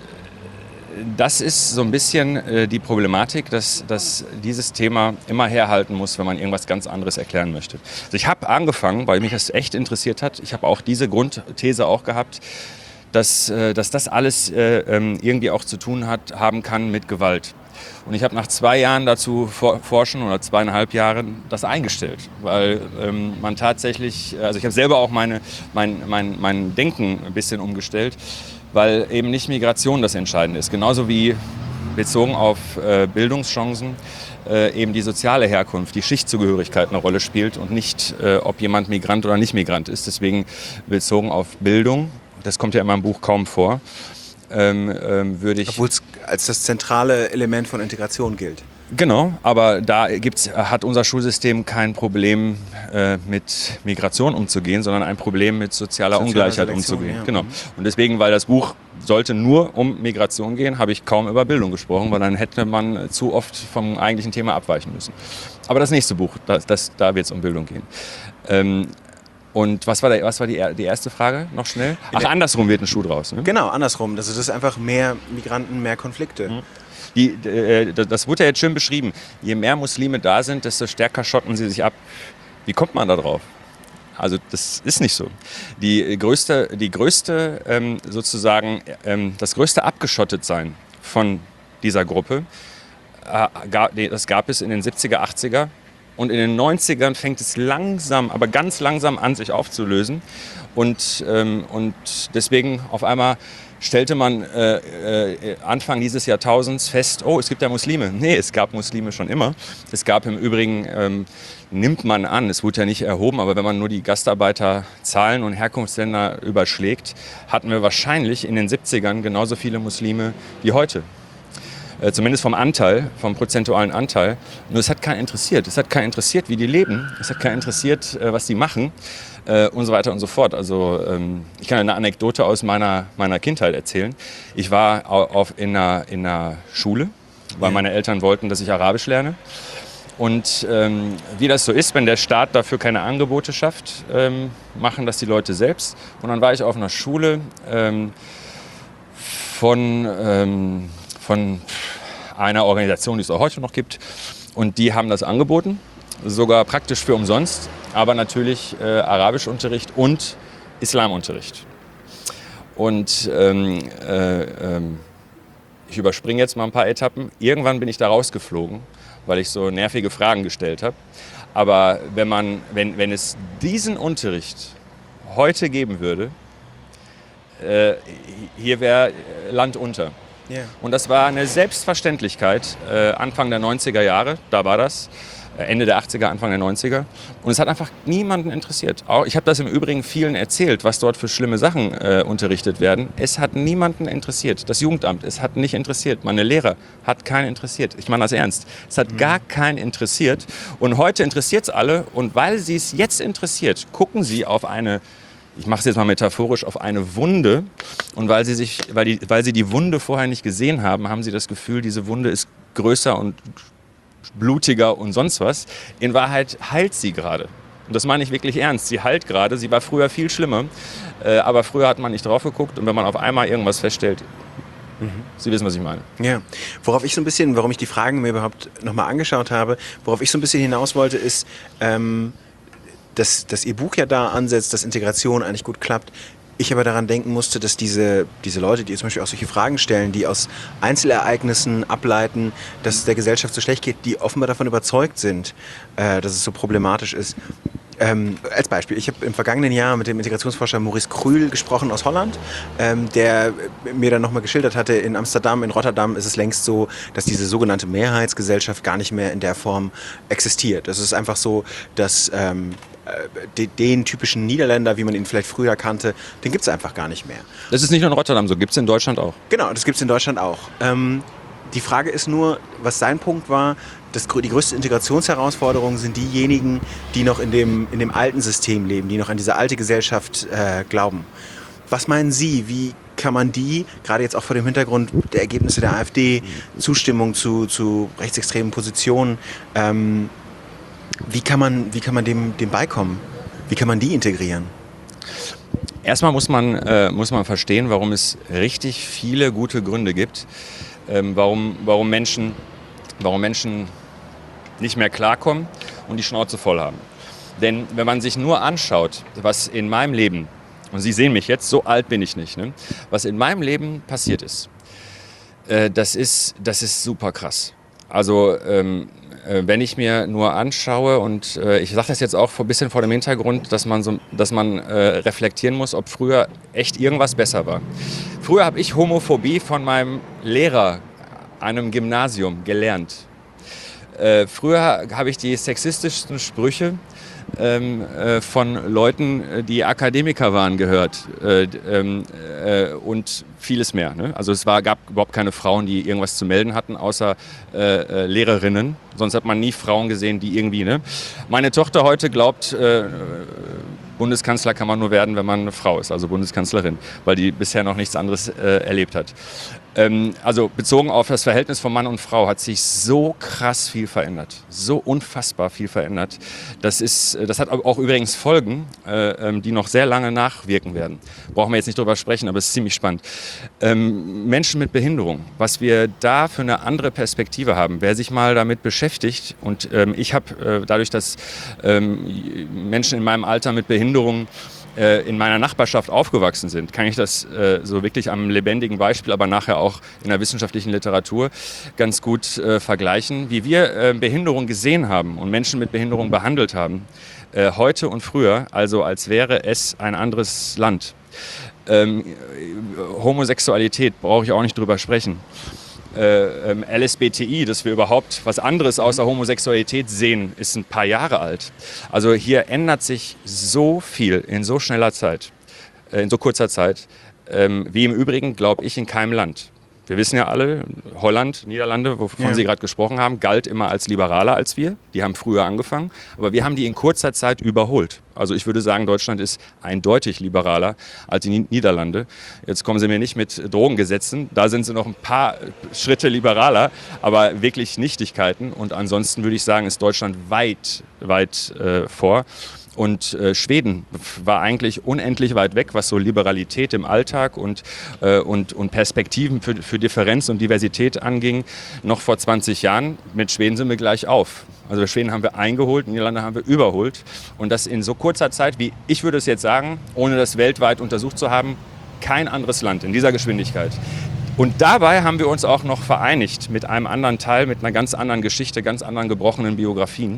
S3: das ist so ein bisschen äh, die Problematik, dass, dass dieses Thema immer herhalten muss, wenn man irgendwas ganz anderes erklären möchte. Also ich habe angefangen, weil mich das echt interessiert hat, ich habe auch diese Grundthese auch gehabt, dass, äh, dass das alles äh, irgendwie auch zu tun hat, haben kann mit Gewalt. Und ich habe nach zwei Jahren dazu for- forschen oder zweieinhalb Jahren das eingestellt, weil ähm, man tatsächlich, also ich habe selber auch meine, mein, mein, mein Denken ein bisschen umgestellt, weil eben nicht Migration das Entscheidende ist. Genauso wie bezogen auf äh, Bildungschancen äh, eben die soziale Herkunft, die Schichtzugehörigkeit eine Rolle spielt und nicht, äh, ob jemand Migrant oder nicht Migrant ist. Deswegen bezogen auf Bildung, das kommt ja in meinem Buch kaum vor, ähm, ähm, würde ich...
S2: Obwohl es als das zentrale Element von Integration gilt.
S3: Genau, aber da gibt's, hat unser Schulsystem kein Problem äh, mit Migration umzugehen, sondern ein Problem mit sozialer
S2: Soziale
S3: Ungleichheit
S2: Selektion,
S3: umzugehen.
S2: ja.
S3: Genau. Und deswegen, weil das Buch sollte nur um Migration gehen, habe ich kaum über Bildung gesprochen, weil dann hätte man zu oft vom eigentlichen Thema abweichen müssen. Aber das nächste Buch, das, das, da wird es um Bildung gehen. Ähm, Und was war, der, was war die, die erste Frage? Noch schnell? Ach, andersrum wird ein Schuh draus. Ne?
S2: Genau, andersrum. Das ist einfach mehr Migranten, mehr Konflikte.
S3: Mhm. Die, äh, das wurde ja jetzt schön beschrieben. Je mehr Muslime da sind, desto stärker schotten sie sich ab. Wie kommt man da drauf? Also das ist nicht so. Die größte, die größte ähm, sozusagen, ähm, das größte Abgeschottetsein von dieser Gruppe, äh, gab, das gab es in den siebziger, achtziger. Und in den neunzigern fängt es langsam, aber ganz langsam an, sich aufzulösen. Und, ähm, und deswegen auf einmal stellte man äh, äh, Anfang dieses Jahrtausends fest, oh, es gibt ja Muslime. Nee, es gab Muslime schon immer. Es gab im Übrigen, ähm, nimmt man an, es wurde ja nicht erhoben, aber wenn man nur die Gastarbeiterzahlen und Herkunftsländer überschlägt, hatten wir wahrscheinlich in den siebzigern genauso viele Muslime wie heute. Äh, zumindest vom Anteil, vom prozentualen Anteil. Nur es hat keinen interessiert. Es hat keinen interessiert, wie die leben. Es hat keinen interessiert, äh, was die machen äh, und so weiter und so fort. Also ähm, ich kann eine Anekdote aus meiner, meiner Kindheit erzählen. Ich war auf, in, einer, in einer Schule, weil meine Eltern wollten, dass ich Arabisch lerne. Und ähm, wie das so ist, wenn der Staat dafür keine Angebote schafft, ähm, machen das die Leute selbst. Und dann war ich auf einer Schule ähm, von... Ähm, von einer Organisation, die es auch heute noch gibt. Und die haben das angeboten, sogar praktisch für umsonst, aber natürlich äh, Arabischunterricht und Islamunterricht. Und ähm, äh, ähm, ich überspringe jetzt mal ein paar Etappen. Irgendwann bin ich da rausgeflogen, weil ich so nervige Fragen gestellt habe. Aber wenn, man, wenn, wenn es diesen Unterricht heute geben würde, äh, hier wäre Land unter. Yeah. Und das war eine Selbstverständlichkeit äh, Anfang der neunziger Jahre, da war das, äh, Ende der achtziger, Anfang der neunziger. Und es hat einfach niemanden interessiert. Auch, ich habe das im Übrigen vielen erzählt, was dort für schlimme Sachen äh, unterrichtet werden. Es hat niemanden interessiert. Das Jugendamt, es hat nicht interessiert. Meine Lehrer hat keinen interessiert. Ich meine das ernst. Es hat mhm. gar keinen interessiert. Und heute interessiert es alle. Und weil sie es jetzt interessiert, gucken sie auf eine... Ich mache es jetzt mal metaphorisch, auf eine Wunde. Und weil sie, sich, weil, die, weil sie die Wunde vorher nicht gesehen haben, haben sie das Gefühl, diese Wunde ist größer und blutiger und sonst was. In Wahrheit heilt sie gerade. Und das meine ich wirklich ernst. Sie heilt gerade. Sie war früher viel schlimmer. Äh, aber früher hat man nicht drauf geguckt. Und wenn man auf einmal irgendwas feststellt, mhm. Sie wissen, was ich meine.
S2: Ja, worauf ich so ein bisschen, warum ich die Fragen mir überhaupt nochmal angeschaut habe, worauf ich so ein bisschen hinaus wollte, ist... Ähm, Dass, dass Ihr Buch ja da ansetzt, dass Integration eigentlich gut klappt. Ich aber daran denken musste, dass diese, diese Leute, die zum Beispiel auch solche Fragen stellen, die aus Einzelereignissen ableiten, dass es der Gesellschaft so schlecht geht, die offenbar davon überzeugt sind, äh, dass es so problematisch ist. Ähm, als Beispiel, ich habe im vergangenen Jahr mit dem Integrationsforscher Maurice Krühl gesprochen aus Holland, ähm, der mir dann nochmal geschildert hatte, in Amsterdam, in Rotterdam ist es längst so, dass diese sogenannte Mehrheitsgesellschaft gar nicht mehr in der Form existiert. Es ist einfach so, dass ähm, den, den typischen Niederländer, wie man ihn vielleicht früher kannte, den gibt es einfach gar nicht mehr.
S3: Das ist nicht nur in Rotterdam so, gibt es in Deutschland auch.
S2: Genau, das gibt es in Deutschland auch. Ähm, die Frage ist nur, was sein Punkt war, das, die größte Integrationsherausforderung sind diejenigen, die noch in dem, in dem alten System leben, die noch an diese alte Gesellschaft äh, glauben. Was meinen Sie, wie kann man die, gerade jetzt auch vor dem Hintergrund der Ergebnisse der AfD, Zustimmung zu, zu rechtsextremen Positionen, ähm, wie kann man, wie kann man dem, dem beikommen? Wie kann man die integrieren?
S3: Erstmal muss man, äh, muss man verstehen, warum es richtig viele gute Gründe gibt, ähm, warum, warum, Menschen, warum Menschen nicht mehr klarkommen und die Schnauze voll haben. Denn wenn man sich nur anschaut, was in meinem Leben, und Sie sehen mich jetzt, so alt bin ich nicht, ne, was in meinem Leben passiert ist, äh, das ist, das ist super krass. Also ähm, äh, wenn ich mir nur anschaue, und äh, ich sage das jetzt auch ein bisschen vor dem Hintergrund, dass man, so, dass man äh, reflektieren muss, ob früher echt irgendwas besser war. Früher habe ich Homophobie von meinem Lehrer an einem Gymnasium gelernt. Äh, früher habe ich die sexistischsten Sprüche ähm, äh, von Leuten, die Akademiker waren, gehört äh, äh, und vieles mehr. Ne? Also es war, gab überhaupt keine Frauen, die irgendwas zu melden hatten, außer äh, äh, Lehrerinnen. Sonst hat man nie Frauen gesehen, die irgendwie... Ne? Meine Tochter heute glaubt, äh, Bundeskanzler kann man nur werden, wenn man eine Frau ist, also Bundeskanzlerin, weil die bisher noch nichts anderes äh, erlebt hat. Ähm, also bezogen auf das Verhältnis von Mann und Frau hat sich so krass viel verändert, so unfassbar viel verändert. Das ist, das hat auch übrigens Folgen, äh, die noch sehr lange nachwirken werden. Brauchen wir jetzt nicht drüber sprechen, aber es ist ziemlich spannend. Ähm, Menschen mit Behinderung, was wir da für eine andere Perspektive haben, wer sich mal damit beschäftigt, und ähm, ich habe äh, dadurch, dass ähm, Menschen in meinem Alter mit Behinderung in meiner Nachbarschaft aufgewachsen sind, kann ich das äh, so wirklich am lebendigen Beispiel, aber nachher auch in der wissenschaftlichen Literatur ganz gut äh, vergleichen, wie wir äh, Behinderung gesehen haben und Menschen mit Behinderung behandelt haben, äh, heute und früher, also als wäre es ein anderes Land. Ähm, Homosexualität brauche ich auch nicht drüber sprechen. Äh, ähm, L S B T I, dass wir überhaupt was anderes außer Homosexualität sehen, ist ein paar Jahre alt. Also hier ändert sich so viel in so schneller Zeit, äh, in so kurzer Zeit, ähm, wie im Übrigen, glaube ich, in keinem Land. Wir wissen ja alle, Holland, Niederlande, wovon ja. Sie gerade gesprochen haben, galt immer als liberaler als wir. Die haben früher angefangen, aber wir haben die in kurzer Zeit überholt. Also ich würde sagen, Deutschland ist eindeutig liberaler als die Niederlande. Jetzt kommen Sie mir nicht mit Drogengesetzen, da sind sie noch ein paar Schritte liberaler, aber wirklich Nichtigkeiten. Und ansonsten würde ich sagen, ist Deutschland weit, weit äh, vor. Und äh, Schweden war eigentlich unendlich weit weg, was so Liberalität im Alltag und, äh, und, und Perspektiven für, für Differenz und Diversität anging. Noch vor zwanzig Jahren, mit Schweden sind wir gleich auf. Also Schweden haben wir eingeholt, Niederlande haben wir überholt. Und das in so kurzer Zeit, wie ich würde es jetzt sagen, ohne das weltweit untersucht zu haben, kein anderes Land in dieser Geschwindigkeit. Und dabei haben wir uns auch noch vereinigt mit einem anderen Teil, mit einer ganz anderen Geschichte, ganz anderen gebrochenen Biografien.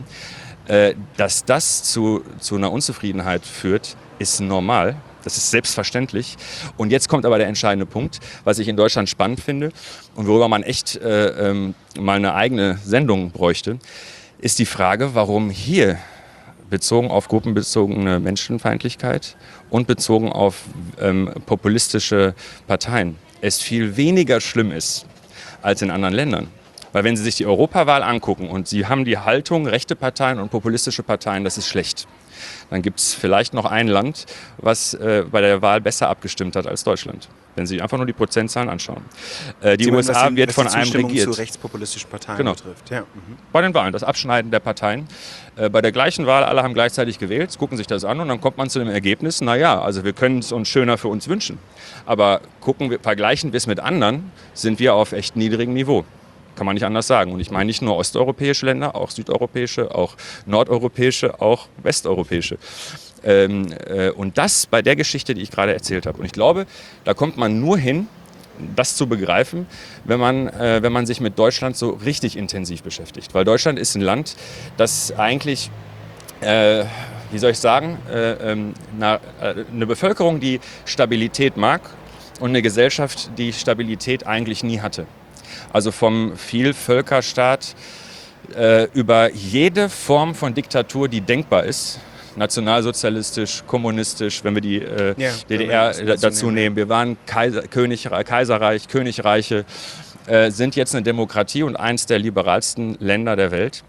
S3: Dass das zu, zu einer Unzufriedenheit führt, ist normal. Das ist selbstverständlich. Und jetzt kommt aber der entscheidende Punkt, was ich in Deutschland spannend finde und worüber man echt äh, ähm, mal eine eigene Sendung bräuchte, ist die Frage, warum hier bezogen auf gruppenbezogene Menschenfeindlichkeit und bezogen auf ähm, populistische Parteien es viel weniger schlimm ist als in anderen Ländern. Weil wenn Sie sich die Europawahl angucken und Sie haben die Haltung, rechte Parteien und populistische Parteien, das ist schlecht. Dann gibt es vielleicht noch ein Land, was äh, bei der Wahl besser abgestimmt hat als Deutschland. Wenn Sie einfach nur die Prozentzahlen anschauen. Äh, die
S2: Sie
S3: U S A
S2: meinen,
S3: wird
S2: was
S3: von
S2: die
S3: einem
S2: Zustimmung
S3: regiert.
S2: zu rechtspopulistischen Parteien
S3: genau.
S2: betrifft. Ja. Mhm.
S3: Bei den Wahlen, das Abschneiden der Parteien. Äh, bei der gleichen Wahl, alle haben gleichzeitig gewählt, gucken sich das an und dann kommt man zu dem Ergebnis, naja, also wir können es uns schöner für uns wünschen. Aber gucken wir, vergleichen wir es mit anderen, sind wir auf echt niedrigem Niveau. Kann man nicht anders sagen. Und ich meine nicht nur osteuropäische Länder, auch südeuropäische, auch nordeuropäische, auch westeuropäische. Ähm, äh, und das bei der Geschichte, die ich gerade erzählt habe. Und ich glaube, da kommt man nur hin, das zu begreifen, wenn man, äh, wenn man sich mit Deutschland so richtig intensiv beschäftigt. Weil Deutschland ist ein Land, das eigentlich, äh, wie soll ich sagen, äh, äh, na, äh, eine Bevölkerung, die Stabilität mag und eine Gesellschaft, die Stabilität eigentlich nie hatte. Also vom Vielvölkerstaat äh, über jede Form von Diktatur, die denkbar ist, nationalsozialistisch, kommunistisch, wenn wir die äh, ja, D D R dazu, dazu nehmen. Wir waren Kaiser, König, Kaiserreich, Königreiche, äh, sind jetzt eine Demokratie und eins der liberalsten Länder der Welt.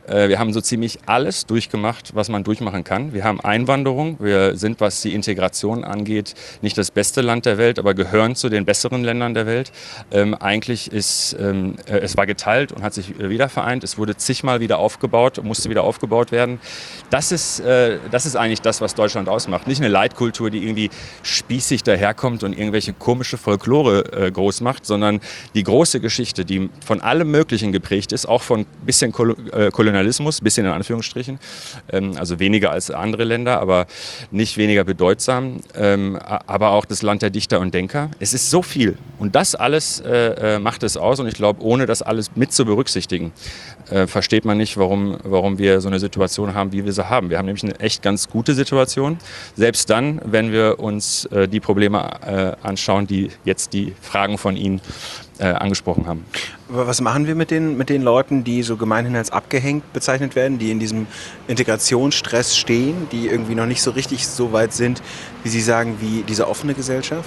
S3: Äh, wir haben so ziemlich alles durchgemacht, was man durchmachen kann. Wir haben Einwanderung. Wir sind, was die Integration angeht, nicht das beste Land der Welt, aber gehören zu den besseren Ländern der Welt. Ähm, eigentlich ist, ähm, äh, es war geteilt und hat sich äh, wieder vereint. Es wurde zigmal wieder aufgebaut, musste wieder aufgebaut werden. Das ist, äh, das ist eigentlich das, was Deutschland ausmacht. Nicht eine Leitkultur, die irgendwie spießig daherkommt und irgendwelche komische Folklore äh, groß macht, sondern die große Geschichte, die von allem Möglichen geprägt ist, auch von ein bisschen Kol äh, Kolonialismus, bisschen in Anführungsstrichen, ähm, also weniger als andere Länder, aber nicht weniger bedeutsam, ähm, aber auch das Land der Dichter und Denker. Es ist so viel und das alles äh, macht es aus und ich glaube, ohne das alles mit zu berücksichtigen, äh, versteht man nicht, warum, warum wir so eine Situation haben, wie wir sie haben. Wir haben nämlich eine echt ganz gute Situation, selbst dann, wenn wir uns äh, die Probleme äh, anschauen, die jetzt die Fragen von Ihnen äh, angesprochen haben.
S2: Aber was machen wir mit den, mit den Leuten, die so gemeinhin als abgehängt bezeichnet werden, die in diesem Integrationsstress stehen, die irgendwie noch nicht so richtig so weit sind, wie Sie sagen, wie diese offene Gesellschaft?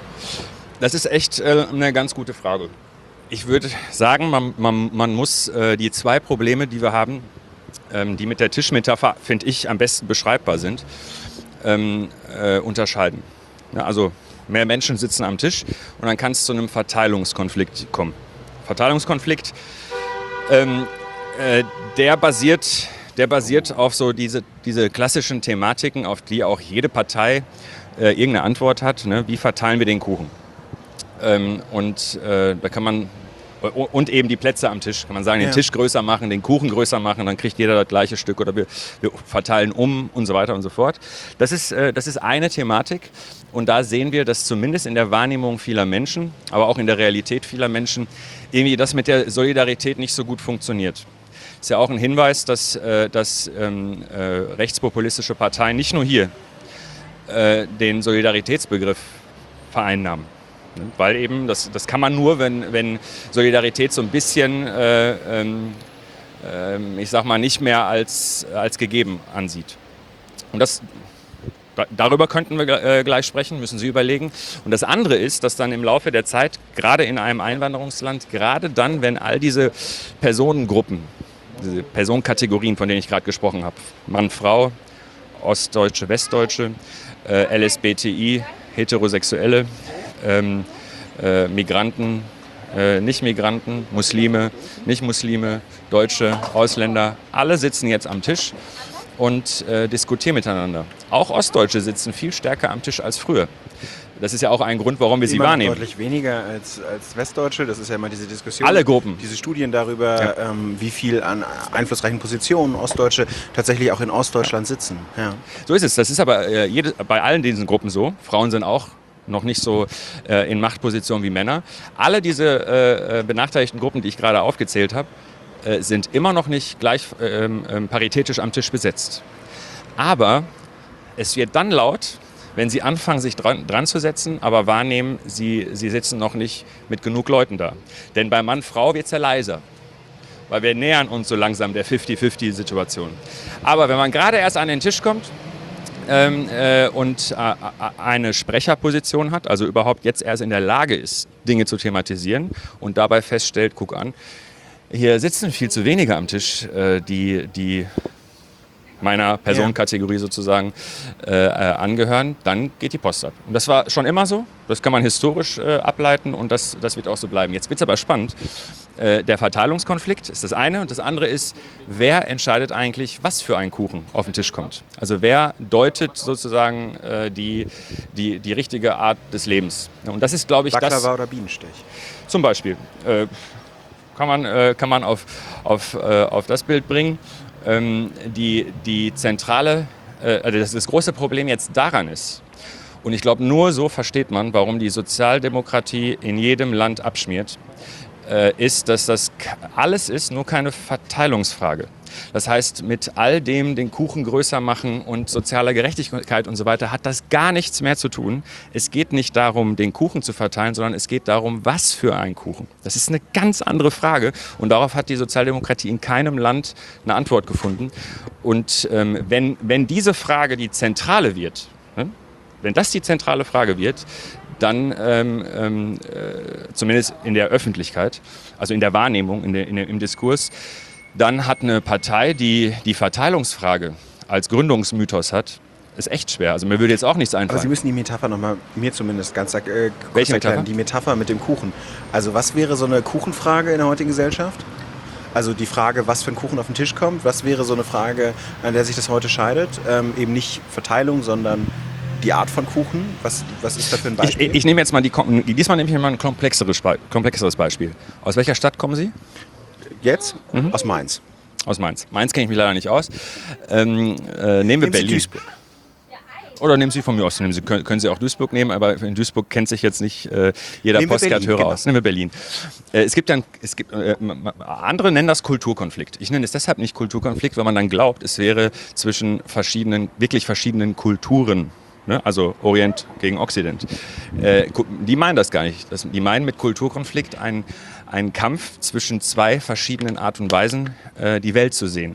S3: Das ist echt äh, eine ganz gute Frage. Ich würde sagen, man, man, man muss äh, die zwei Probleme, die wir haben, ähm, die mit der Tischmetapher, finde ich, am besten beschreibbar sind, ähm, äh, unterscheiden. Ja, also mehr Menschen sitzen am Tisch und dann kann es zu einem Verteilungskonflikt kommen. Verteilungskonflikt, ähm, äh, der basiert, der basiert auf so diese, diese klassischen Thematiken, auf die auch jede Partei äh, irgendeine Antwort hat. Ne? Wie verteilen wir den Kuchen? Ähm, und äh, da kann man und eben die Plätze am Tisch, kann man sagen, den
S2: ja.
S3: Tisch größer machen, den Kuchen größer machen, dann kriegt jeder das gleiche Stück oder wir, wir verteilen um und so weiter und so fort. Das ist, äh, das ist eine Thematik und da sehen wir, dass zumindest in der Wahrnehmung vieler Menschen, aber auch in der Realität vieler Menschen, irgendwie das mit der Solidarität nicht so gut funktioniert. Das ist ja auch ein Hinweis, dass, äh, dass ähm, äh, rechtspopulistische Parteien nicht nur hier äh, den Solidaritätsbegriff vereinnahmen. Weil eben, das, das kann man nur, wenn, wenn Solidarität so ein bisschen, äh, ähm, äh, ich sag mal, nicht mehr als, als gegeben ansieht. Und das, da, darüber könnten wir äh, gleich sprechen, müssen Sie überlegen. Und das andere ist, dass dann im Laufe der Zeit, gerade in einem Einwanderungsland, gerade dann, wenn all diese Personengruppen, diese Personenkategorien, von denen ich gerade gesprochen habe, Mann, Frau, Ostdeutsche, Westdeutsche, äh, L S B T I, Heterosexuelle, Ähm, äh, Migranten, äh, Nicht-Migranten, Muslime, Nicht-Muslime, Deutsche, Ausländer, alle sitzen jetzt am Tisch und äh, diskutieren miteinander. Auch Ostdeutsche sitzen viel stärker am Tisch als früher. Das ist ja auch ein Grund, warum wir sie
S2: Immer
S3: wahrnehmen.
S2: Deutlich weniger als, als Westdeutsche, das ist ja immer diese Diskussion.
S3: Alle Gruppen.
S2: Diese Studien darüber,
S3: Ja.
S2: ähm, wie viel an einflussreichen Positionen Ostdeutsche tatsächlich auch in Ostdeutschland sitzen. Ja.
S3: So ist es. Das ist aber äh, jede, bei allen diesen Gruppen so. Frauen sind auch noch nicht so äh, in Machtpositionen wie Männer. Alle diese äh, benachteiligten Gruppen, die ich gerade aufgezählt habe, äh, sind immer noch nicht gleich ähm, ähm, paritätisch am Tisch besetzt. Aber es wird dann laut, wenn sie anfangen, sich dran, dran zu setzen, aber wahrnehmen, sie, sie sitzen noch nicht mit genug Leuten da. Denn bei Mann-Frau wird es ja leiser. Weil wir nähern uns so langsam der fifty fifty Situation. Aber wenn man gerade erst an den Tisch kommt, Ähm, äh, und äh, eine Sprecherposition hat, also überhaupt jetzt erst in der Lage ist, Dinge zu thematisieren und dabei feststellt, guck an, hier sitzen viel zu wenige am Tisch, äh, die, die meiner Personenkategorie sozusagen äh, äh, angehören, dann geht die Post ab. Und das war schon immer so, das kann man historisch äh, ableiten und das, das wird auch so bleiben. Jetzt wird es aber spannend. Äh, der Verteilungskonflikt ist das eine und das andere ist, wer entscheidet eigentlich, was für ein Kuchen auf den Tisch kommt. Also wer deutet sozusagen äh, die, die, die richtige Art des Lebens. Und das ist, glaube ich, das...
S2: Baklava oder Bienenstich?
S3: Zum Beispiel. Äh, kann man, äh, kann man auf, auf, äh, auf das Bild bringen. Ähm, die, die zentrale, äh, also das, das große Problem jetzt daran ist, und ich glaube, nur so versteht man, warum die Sozialdemokratie in jedem Land abschmiert, äh, ist, dass das alles ist, nur keine Verteilungsfrage. Das heißt, mit all dem den Kuchen größer machen und sozialer Gerechtigkeit und so weiter hat das gar nichts mehr zu tun. Es geht nicht darum, den Kuchen zu verteilen, sondern es geht darum, was für ein Kuchen. Das ist eine ganz andere Frage und darauf hat die Sozialdemokratie in keinem Land eine Antwort gefunden. Und ähm, wenn, wenn diese Frage die zentrale wird, ne, wenn das die zentrale Frage wird, dann ähm, äh, zumindest in der Öffentlichkeit, also in der Wahrnehmung, in der, in der, im Diskurs, dann hat eine Partei, die die Verteilungsfrage als Gründungsmythos hat, ist echt schwer. Also mir würde jetzt auch nichts einfallen.
S2: Aber Sie müssen die Metapher nochmal, mir zumindest ganz äh, kurz
S3: Welche
S2: erklären.
S3: Metapher?
S2: Die Metapher mit dem Kuchen. Also was wäre so eine Kuchenfrage in der heutigen Gesellschaft? Also die Frage, was für ein Kuchen auf den Tisch kommt. Was wäre so eine Frage, an der sich das heute scheidet? Ähm, eben nicht Verteilung, sondern die Art von Kuchen. Was, was ist da für ein Beispiel?
S3: Ich, ich nehme jetzt mal die, diesmal nehme ich mal ein komplexeres, komplexeres Beispiel. Aus welcher Stadt kommen Sie?
S2: Jetzt?
S3: Mhm.
S2: Aus Mainz.
S3: Aus Mainz. Mainz kenne ich mich leider nicht aus. Ähm, äh, nehmen wir
S2: Nehmen Sie
S3: Berlin.
S2: Duisburg.
S3: Oder nehmen Sie von mir aus. Nehmen Sie, können, können Sie auch Duisburg nehmen, aber in Duisburg kennt sich jetzt nicht äh, jeder
S2: Nehmen wir
S3: Postcard-Hörer
S2: Berlin, genau.
S3: aus. Nehmen wir Berlin. Äh, es gibt dann, es gibt, äh, andere nennen das Kulturkonflikt. Ich nenne es deshalb nicht Kulturkonflikt, weil man dann glaubt, es wäre zwischen verschiedenen, wirklich verschiedenen Kulturen. Ne? Also Orient gegen Occident. Äh, die meinen das gar nicht. Das, die meinen mit Kulturkonflikt einen, einen Kampf zwischen zwei verschiedenen Art und Weisen, äh, die Welt zu sehen.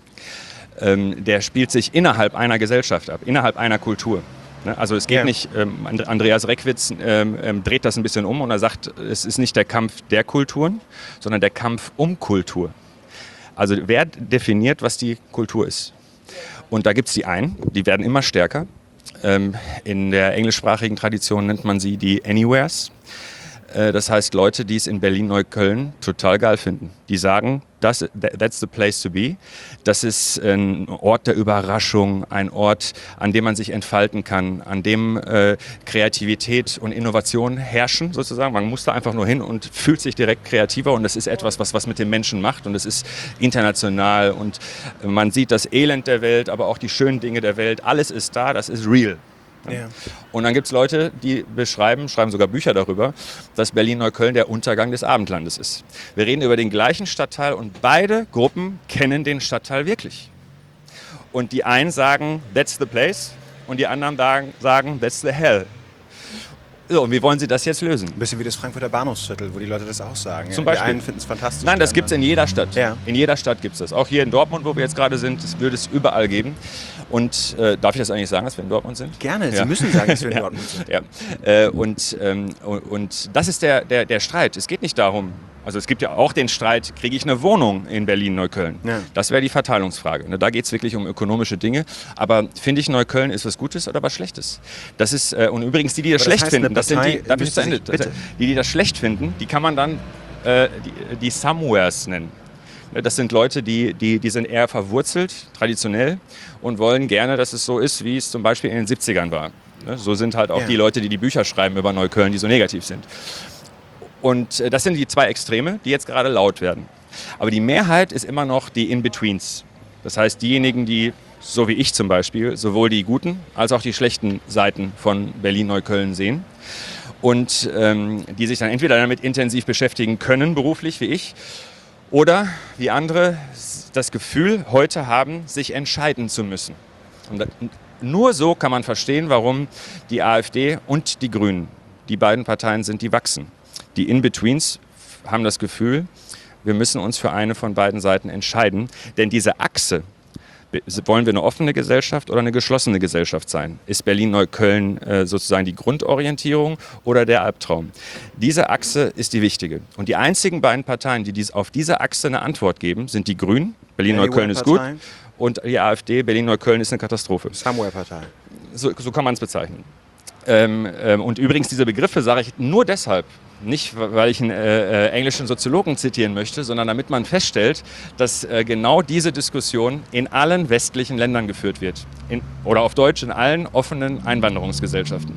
S3: Ähm, der spielt sich innerhalb einer Gesellschaft ab, innerhalb einer Kultur. Ne? Also es geht
S2: Ja.
S3: nicht, ähm, Andreas Reckwitz ähm, ähm, dreht das ein bisschen um und er sagt, es ist nicht der Kampf der Kulturen, sondern der Kampf um Kultur. Also wer definiert, was die Kultur ist? Und da gibt es die einen, die werden immer stärker. Ähm, in der englischsprachigen Tradition nennt man sie die Anywheres. Äh, das heißt Leute, die es in Berlin-Neukölln total geil finden. Die sagen, das, that's the place to be. Das ist ein Ort der Überraschung, ein Ort, an dem man sich entfalten kann, an dem äh, Kreativität und Innovation herrschen sozusagen. Man muss da einfach nur hin und fühlt sich direkt kreativer und das ist etwas, was was mit dem Menschen macht und es ist international und man sieht das Elend der Welt, aber auch die schönen Dinge der Welt. Alles ist da, das ist real.
S2: Ja.
S3: Und dann gibt es Leute, die beschreiben, schreiben sogar Bücher darüber, dass Berlin-Neukölln der Untergang des Abendlandes ist. Wir reden über den gleichen Stadtteil und beide Gruppen kennen den Stadtteil wirklich. Und die einen sagen, that's the place und die anderen sagen, that's the hell. So, und wie wollen Sie das jetzt lösen?
S2: Ein bisschen wie das Frankfurter Bahnhofsviertel, wo die Leute das auch sagen.
S3: Zum
S2: Ja.
S3: Beispiel.
S2: Die einen finden es fantastisch.
S3: Nein, das
S2: die
S3: gibt es in jeder Stadt.
S2: Ja.
S3: In jeder Stadt gibt es das. Auch hier in Dortmund, wo wir jetzt gerade sind, das würde es überall geben. Und äh, darf ich das eigentlich sagen, dass wir in Dortmund sind?
S2: Gerne, Sie
S3: Ja.
S2: müssen sagen, dass wir in
S3: Ja.
S2: Dortmund sind.
S3: Ja. Äh, und, ähm, und, und das ist der, der, der Streit. Es geht nicht darum, also es gibt ja auch den Streit, kriege ich eine Wohnung in Berlin-Neukölln?
S2: Ja.
S3: Das wäre die Verteilungsfrage. Ne? Da geht es wirklich um ökonomische Dinge. Aber finde ich, Neukölln ist was Gutes oder was Schlechtes? Das ist, äh, und übrigens die, die das
S2: Aber das
S3: schlecht
S2: heißt,
S3: finden,
S2: eine
S3: das sind die,
S2: Partei
S3: darf ich zu
S2: müsste
S3: Ende,
S2: sich- bitte.
S3: die, die das schlecht finden, die kann man dann äh, die, die Somewheres nennen. Das sind Leute, die, die, die sind eher verwurzelt, traditionell und wollen gerne, dass es so ist, wie es zum Beispiel in den siebzigern war. So sind halt auch
S2: Ja.
S3: die Leute, die die Bücher schreiben über Neukölln, die so negativ sind. Und das sind die zwei Extreme, die jetzt gerade laut werden. Aber die Mehrheit ist immer noch die In-Betweens. Das heißt, diejenigen, die, so wie ich zum Beispiel, sowohl die guten als auch die schlechten Seiten von Berlin-Neukölln sehen. Und ähm, die sich dann entweder damit intensiv beschäftigen können, beruflich wie ich, oder wie andere das Gefühl heute haben, sich entscheiden zu müssen. Und nur so kann man verstehen, warum die AfD und die Grünen, die beiden Parteien sind, die wachsen. Die In-Betweens haben das Gefühl, wir müssen uns für eine von beiden Seiten entscheiden. Denn diese Achse, wollen wir eine offene Gesellschaft oder eine geschlossene Gesellschaft sein? Ist Berlin-Neukölln äh, sozusagen die Grundorientierung oder der Albtraum? Diese Achse ist die wichtige. Und die einzigen beiden Parteien, die dies, auf diese Achse eine Antwort geben, sind die Grünen. Berlin-Neukölln ist gut.
S2: Anywhere-Partei.
S3: Und die AfD, Berlin-Neukölln ist eine Katastrophe.
S2: Somewhere-Partei.
S3: So, so kann man es bezeichnen. Ähm, ähm, und übrigens diese Begriffe sage ich nur deshalb, nicht weil ich einen äh, äh, englischen Soziologen zitieren möchte, sondern damit man feststellt, dass äh, genau diese Diskussion in allen westlichen Ländern geführt wird. In, oder auf Deutsch in allen offenen Einwanderungsgesellschaften,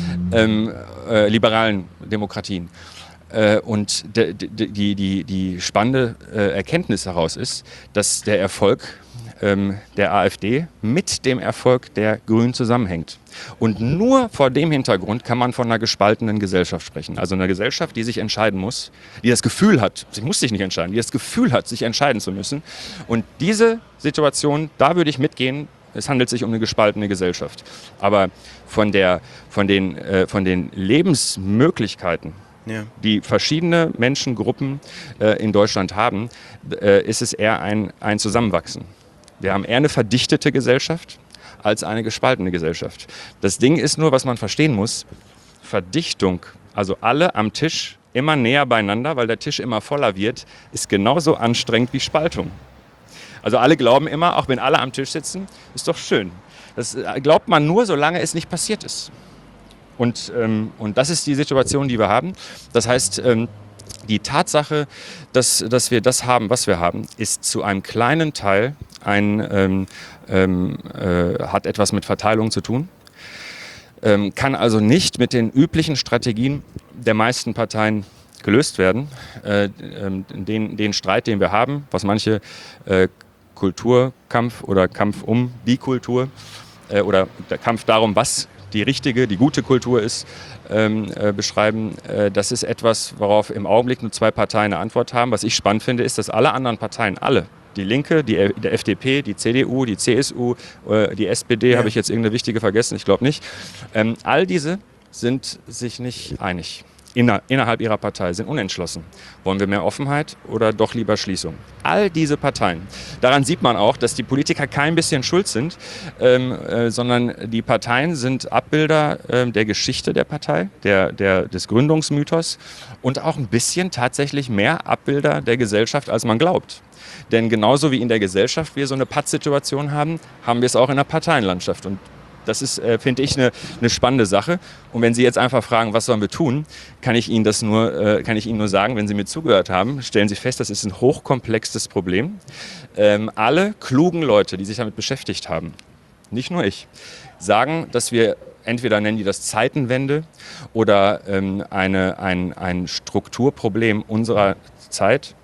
S3: ähm, äh, liberalen Demokratien. Äh, und de, de, die, die, die spannende äh, Erkenntnis daraus ist, dass der Erfolg ähm, der AfD mit dem Erfolg der Grünen zusammenhängt. Und nur vor dem Hintergrund kann man von einer gespaltenen Gesellschaft sprechen. Also einer Gesellschaft, die sich entscheiden muss, die das Gefühl hat, sie muss sich nicht entscheiden, die das Gefühl hat, sich entscheiden zu müssen. Und diese Situation, da würde ich mitgehen, es handelt sich um eine gespaltene Gesellschaft. Aber von, der, von, den, äh, von den Lebensmöglichkeiten,
S2: Ja.
S3: die verschiedene Menschengruppen äh, in Deutschland haben, äh, ist es eher ein, ein Zusammenwachsen. Wir haben eher eine verdichtete Gesellschaft als eine gespaltene Gesellschaft. Das Ding ist nur, was man verstehen muss, Verdichtung, also alle am Tisch immer näher beieinander, weil der Tisch immer voller wird, ist genauso anstrengend wie Spaltung. Also alle glauben immer, auch wenn alle am Tisch sitzen, ist doch schön. Das glaubt man nur, solange es nicht passiert ist. Und, ähm, und das ist die Situation, die wir haben. Das heißt, ähm, die Tatsache, dass, dass wir das haben, was wir haben, ist zu einem kleinen Teil ein, ähm, ähm, äh, hat etwas mit Verteilung zu tun. Ähm, kann also nicht mit den üblichen Strategien der meisten Parteien gelöst werden. Äh, den, den Streit, den wir haben, was manche äh, Kulturkampf oder Kampf um die Kultur äh, oder der Kampf darum, was die richtige, die gute Kultur ist, ähm, äh, beschreiben. Äh, das ist etwas, worauf im Augenblick nur zwei Parteien eine Antwort haben. Was ich spannend finde, ist, dass alle anderen Parteien, alle, die Linke, die, die F D P, die C D U, die C S U, äh, die S P D, ja. Habe ich jetzt irgendeine wichtige vergessen? Ich glaube nicht. Ähm, all diese sind sich nicht einig. Inner, innerhalb ihrer Partei sind unentschlossen. Wollen wir mehr Offenheit oder doch lieber Schließung? All diese Parteien. Daran sieht man auch, dass die Politiker kein bisschen schuld sind, ähm, äh, sondern die Parteien sind Abbilder äh, der Geschichte der Partei, der, der, des Gründungsmythos und auch ein bisschen tatsächlich mehr Abbilder der Gesellschaft, als man glaubt. Denn genauso wie in der Gesellschaft wir so eine Pattsituation haben, haben wir es auch in der Parteienlandschaft. Und das ist, äh, finde ich, eine, eine spannende Sache. Und wenn Sie jetzt einfach fragen, was sollen wir tun, kann ich Ihnen das nur, äh, kann ich Ihnen nur sagen, wenn Sie mir zugehört haben, stellen Sie fest, das ist ein hochkomplexes Problem. Ähm, alle klugen Leute, die sich damit beschäftigt haben, nicht nur ich, sagen, dass wir entweder nennen die das Zeitenwende oder ähm, eine, ein, ein Strukturproblem unserer Zeit.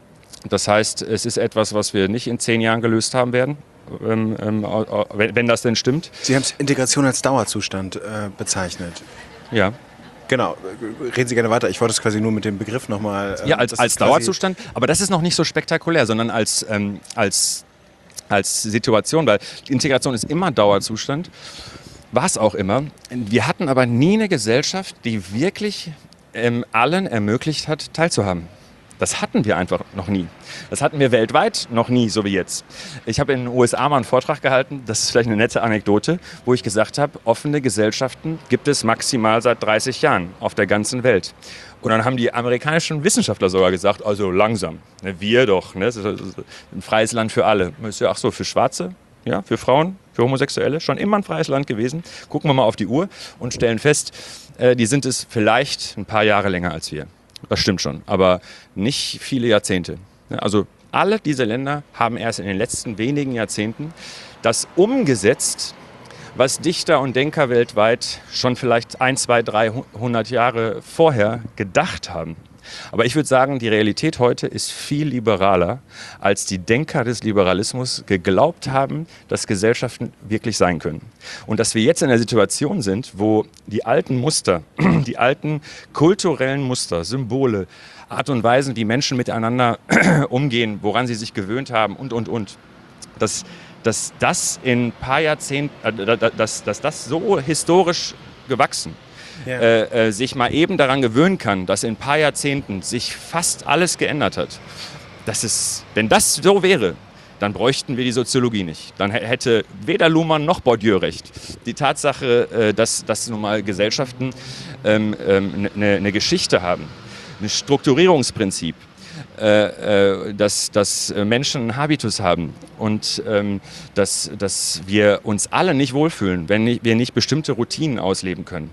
S3: Das heißt, es ist etwas, was wir nicht in zehn Jahren gelöst haben werden. Ähm, ähm, wenn, wenn das denn stimmt.
S2: Sie haben es Integration als Dauerzustand äh, bezeichnet.
S3: Ja.
S2: Genau, reden Sie gerne weiter. Ich wollte es quasi nur mit dem Begriff nochmal... Ähm,
S3: ja, als, als Dauerzustand, aber das ist noch nicht so spektakulär, sondern als, ähm, als, als Situation, weil Integration ist immer Dauerzustand, war es auch immer. Wir hatten aber nie eine Gesellschaft, die wirklich ähm, allen ermöglicht hat, teilzuhaben. Das hatten wir einfach noch nie. Das hatten wir weltweit noch nie, so wie jetzt. Ich habe in den U S A mal einen Vortrag gehalten, das ist vielleicht eine nette Anekdote, wo ich gesagt habe, offene Gesellschaften gibt es maximal seit dreißig Jahren auf der ganzen Welt. Und dann haben die amerikanischen Wissenschaftler sogar gesagt, also langsam, ne, wir doch, ne, das ist ein freies Land für alle. Ach so, für Schwarze, ja, für Frauen, für Homosexuelle, schon immer ein freies Land gewesen. Gucken wir mal auf die Uhr und stellen fest, äh, die sind es vielleicht ein paar Jahre länger als wir. Das stimmt schon, aber nicht viele Jahrzehnte. Also alle diese Länder haben erst in den letzten wenigen Jahrzehnten das umgesetzt, was Dichter und Denker weltweit schon vielleicht ein, zwei, dreihundert Jahre vorher gedacht haben. Aber ich würde sagen, die Realität heute ist viel liberaler, als die Denker des Liberalismus geglaubt haben, dass Gesellschaften wirklich sein können. Und dass wir jetzt in einer Situation sind, wo die alten Muster, die alten kulturellen Muster, Symbole, Art und Weisen, wie Menschen miteinander umgehen, woran sie sich gewöhnt haben und, und, und, dass, dass das in ein paar Jahrzehnten, äh, dass, dass das so historisch gewachsen Ja. Äh, äh, sich mal eben daran gewöhnen kann, dass in ein paar Jahrzehnten sich fast alles geändert hat. Das ist, wenn das so wäre, dann bräuchten wir die Soziologie nicht. Dann hätte weder Luhmann noch Bourdieu recht. Die Tatsache, äh, dass, dass nun mal Gesellschaften ähm, ähm, ne, ne Geschichte haben, ein Strukturierungsprinzip, äh, äh, dass, dass Menschen einen Habitus haben und ähm, dass, dass wir uns alle nicht wohlfühlen, wenn nicht, wir nicht bestimmte Routinen ausleben können.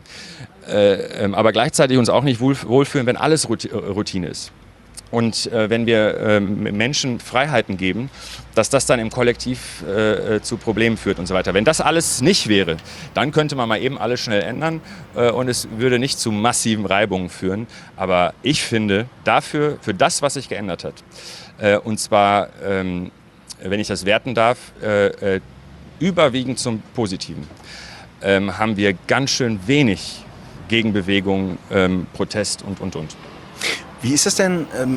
S3: Äh, ähm, aber gleichzeitig uns auch nicht wohlfühlen, wenn alles Routine ist. Und äh, wenn wir äh, Menschen Freiheiten geben, dass das dann im Kollektiv äh, zu Problemen führt und so weiter. Wenn das alles nicht wäre, dann könnte man mal eben alles schnell ändern äh, und es würde nicht zu massiven Reibungen führen. Aber ich finde, dafür, für das, was sich geändert hat, äh, und zwar, ähm, wenn ich das werten darf, äh, äh, überwiegend zum Positiven, ähm, haben wir ganz schön wenig Gegenbewegung, ähm, Protest und, und, und.
S2: Wie ist das denn? Ähm,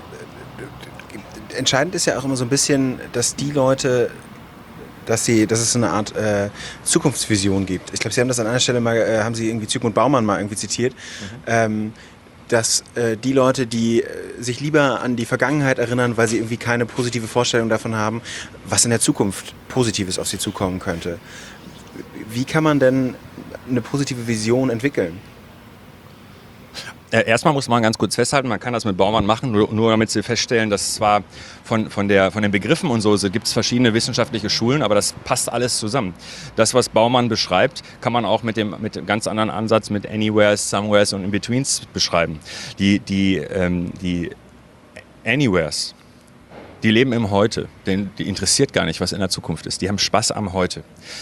S2: entscheidend ist ja auch immer so ein bisschen, dass die Leute, dass, sie, dass es so eine Art äh, Zukunftsvision gibt. Ich glaube, Sie haben das an einer Stelle mal, äh, haben Sie irgendwie Zygmunt Baumann mal irgendwie zitiert, mhm. ähm, dass äh, die Leute, die äh, sich lieber an die Vergangenheit erinnern, weil sie irgendwie keine positive Vorstellung davon haben, was in der Zukunft Positives auf sie zukommen könnte. Wie kann man denn eine positive Vision entwickeln?
S3: Äh, erstmal muss man ganz kurz festhalten, man kann das mit Baumann machen, nur, nur damit Sie feststellen, dass zwar von, von, der, von den Begriffen und so, so gibt es verschiedene wissenschaftliche Schulen, aber das passt alles zusammen. Das, was Baumann beschreibt, kann man auch mit dem, mit dem ganz anderen Ansatz mit Anywheres, Somewheres und In-Betweens beschreiben. Die, die, ähm, die Anywheres, die leben im Heute, den, die interessiert gar nicht, was in der Zukunft ist. Die haben Spaß am Heute.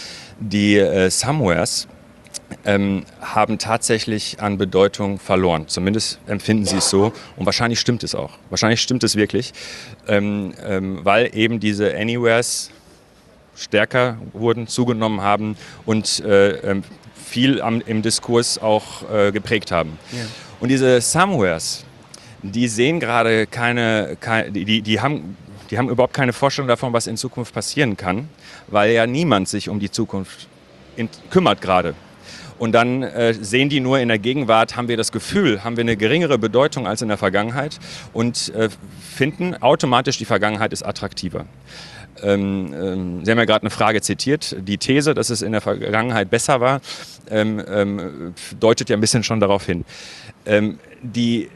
S3: Die äh, Somewheres ähm, haben tatsächlich an Bedeutung verloren. Zumindest empfinden sie es so. Und wahrscheinlich stimmt es auch. Wahrscheinlich stimmt es wirklich, ähm, ähm, weil eben diese Anywheres stärker wurden, zugenommen haben und äh, viel am, im Diskurs auch äh, geprägt haben. Ja. Und diese Somewheres, die sehen gerade keine, keine die, die haben Die haben überhaupt keine Vorstellung davon, was in Zukunft passieren kann, weil ja niemand sich um die Zukunft in, kümmert gerade. Und dann äh, sehen die nur in der Gegenwart, haben wir das Gefühl, haben wir eine geringere Bedeutung als in der Vergangenheit und äh, finden automatisch, die Vergangenheit ist attraktiver. Ähm, ähm, Sie haben ja gerade eine Frage zitiert. Die These, dass es in der Vergangenheit besser war, ähm, ähm, deutet ja ein bisschen schon darauf hin. Ähm, die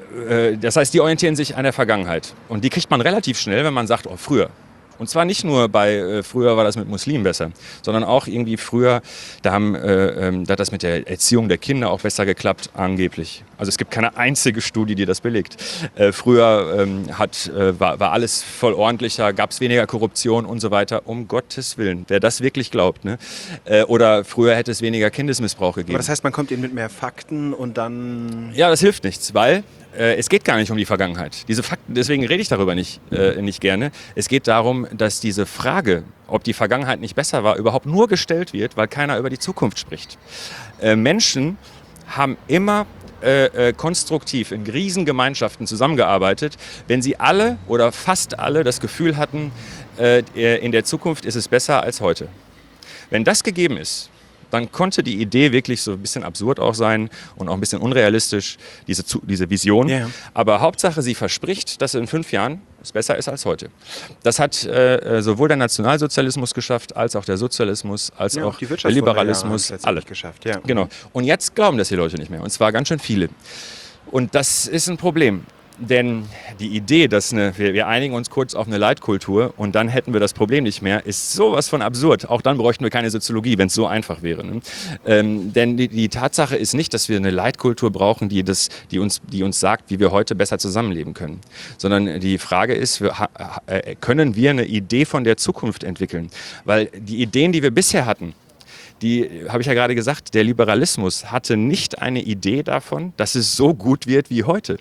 S3: Das heißt, die orientieren sich an der Vergangenheit. Und die kriegt man relativ schnell, wenn man sagt, oh, früher. Und zwar nicht nur bei, äh, früher war das mit Muslimen besser, sondern auch irgendwie früher, da, haben, äh, ähm, da hat das mit der Erziehung der Kinder auch besser geklappt, angeblich. Also es gibt keine einzige Studie, die das belegt. Äh, früher ähm, hat, äh, war, war alles voll ordentlicher, gab es weniger Korruption und so weiter. Um Gottes Willen, wer das wirklich glaubt. Ne? Äh, oder früher hätte es weniger Kindesmissbrauch gegeben.
S2: Aber das heißt, man kommt eben mit mehr Fakten und dann...
S3: Ja, das hilft nichts, weil... Es geht gar nicht um die Vergangenheit. Diese Fakten, deswegen rede ich darüber nicht, äh, nicht gerne. Es geht darum, dass diese Frage, ob die Vergangenheit nicht besser war, überhaupt nur gestellt wird, weil keiner über die Zukunft spricht. Äh, Menschen haben immer äh, äh, konstruktiv in Riesengemeinschaften zusammengearbeitet, wenn sie alle oder fast alle das Gefühl hatten, äh, in der Zukunft ist es besser als heute. Wenn das gegeben ist, dann konnte die Idee wirklich so ein bisschen absurd auch sein und auch ein bisschen unrealistisch, diese, diese Vision. Yeah. Aber Hauptsache, sie verspricht, dass in fünf Jahren es besser ist als heute. Das hat äh, sowohl der Nationalsozialismus geschafft, als auch der Sozialismus, als
S2: ja,
S3: auch
S2: die
S3: der Liberalismus.
S2: Alle geschafft, ja.
S3: Genau. Und jetzt glauben das die Leute nicht mehr. Und zwar ganz schön viele. Und das ist ein Problem. Denn die Idee, dass eine, wir, wir einigen uns kurz auf eine Leitkultur und dann hätten wir das Problem nicht mehr, ist sowas von absurd. Auch dann bräuchten wir keine Soziologie, wenn es so einfach wäre. Ne? Ähm, denn die, die Tatsache ist nicht, dass wir eine Leitkultur brauchen, die, das, die, uns, die uns sagt, wie wir heute besser zusammenleben können. Sondern die Frage ist, wir, äh, können wir eine Idee von der Zukunft entwickeln? Weil die Ideen, die wir bisher hatten, die, habe ich ja gerade gesagt, der Liberalismus hatte nicht eine Idee davon, dass es so gut wird wie heute.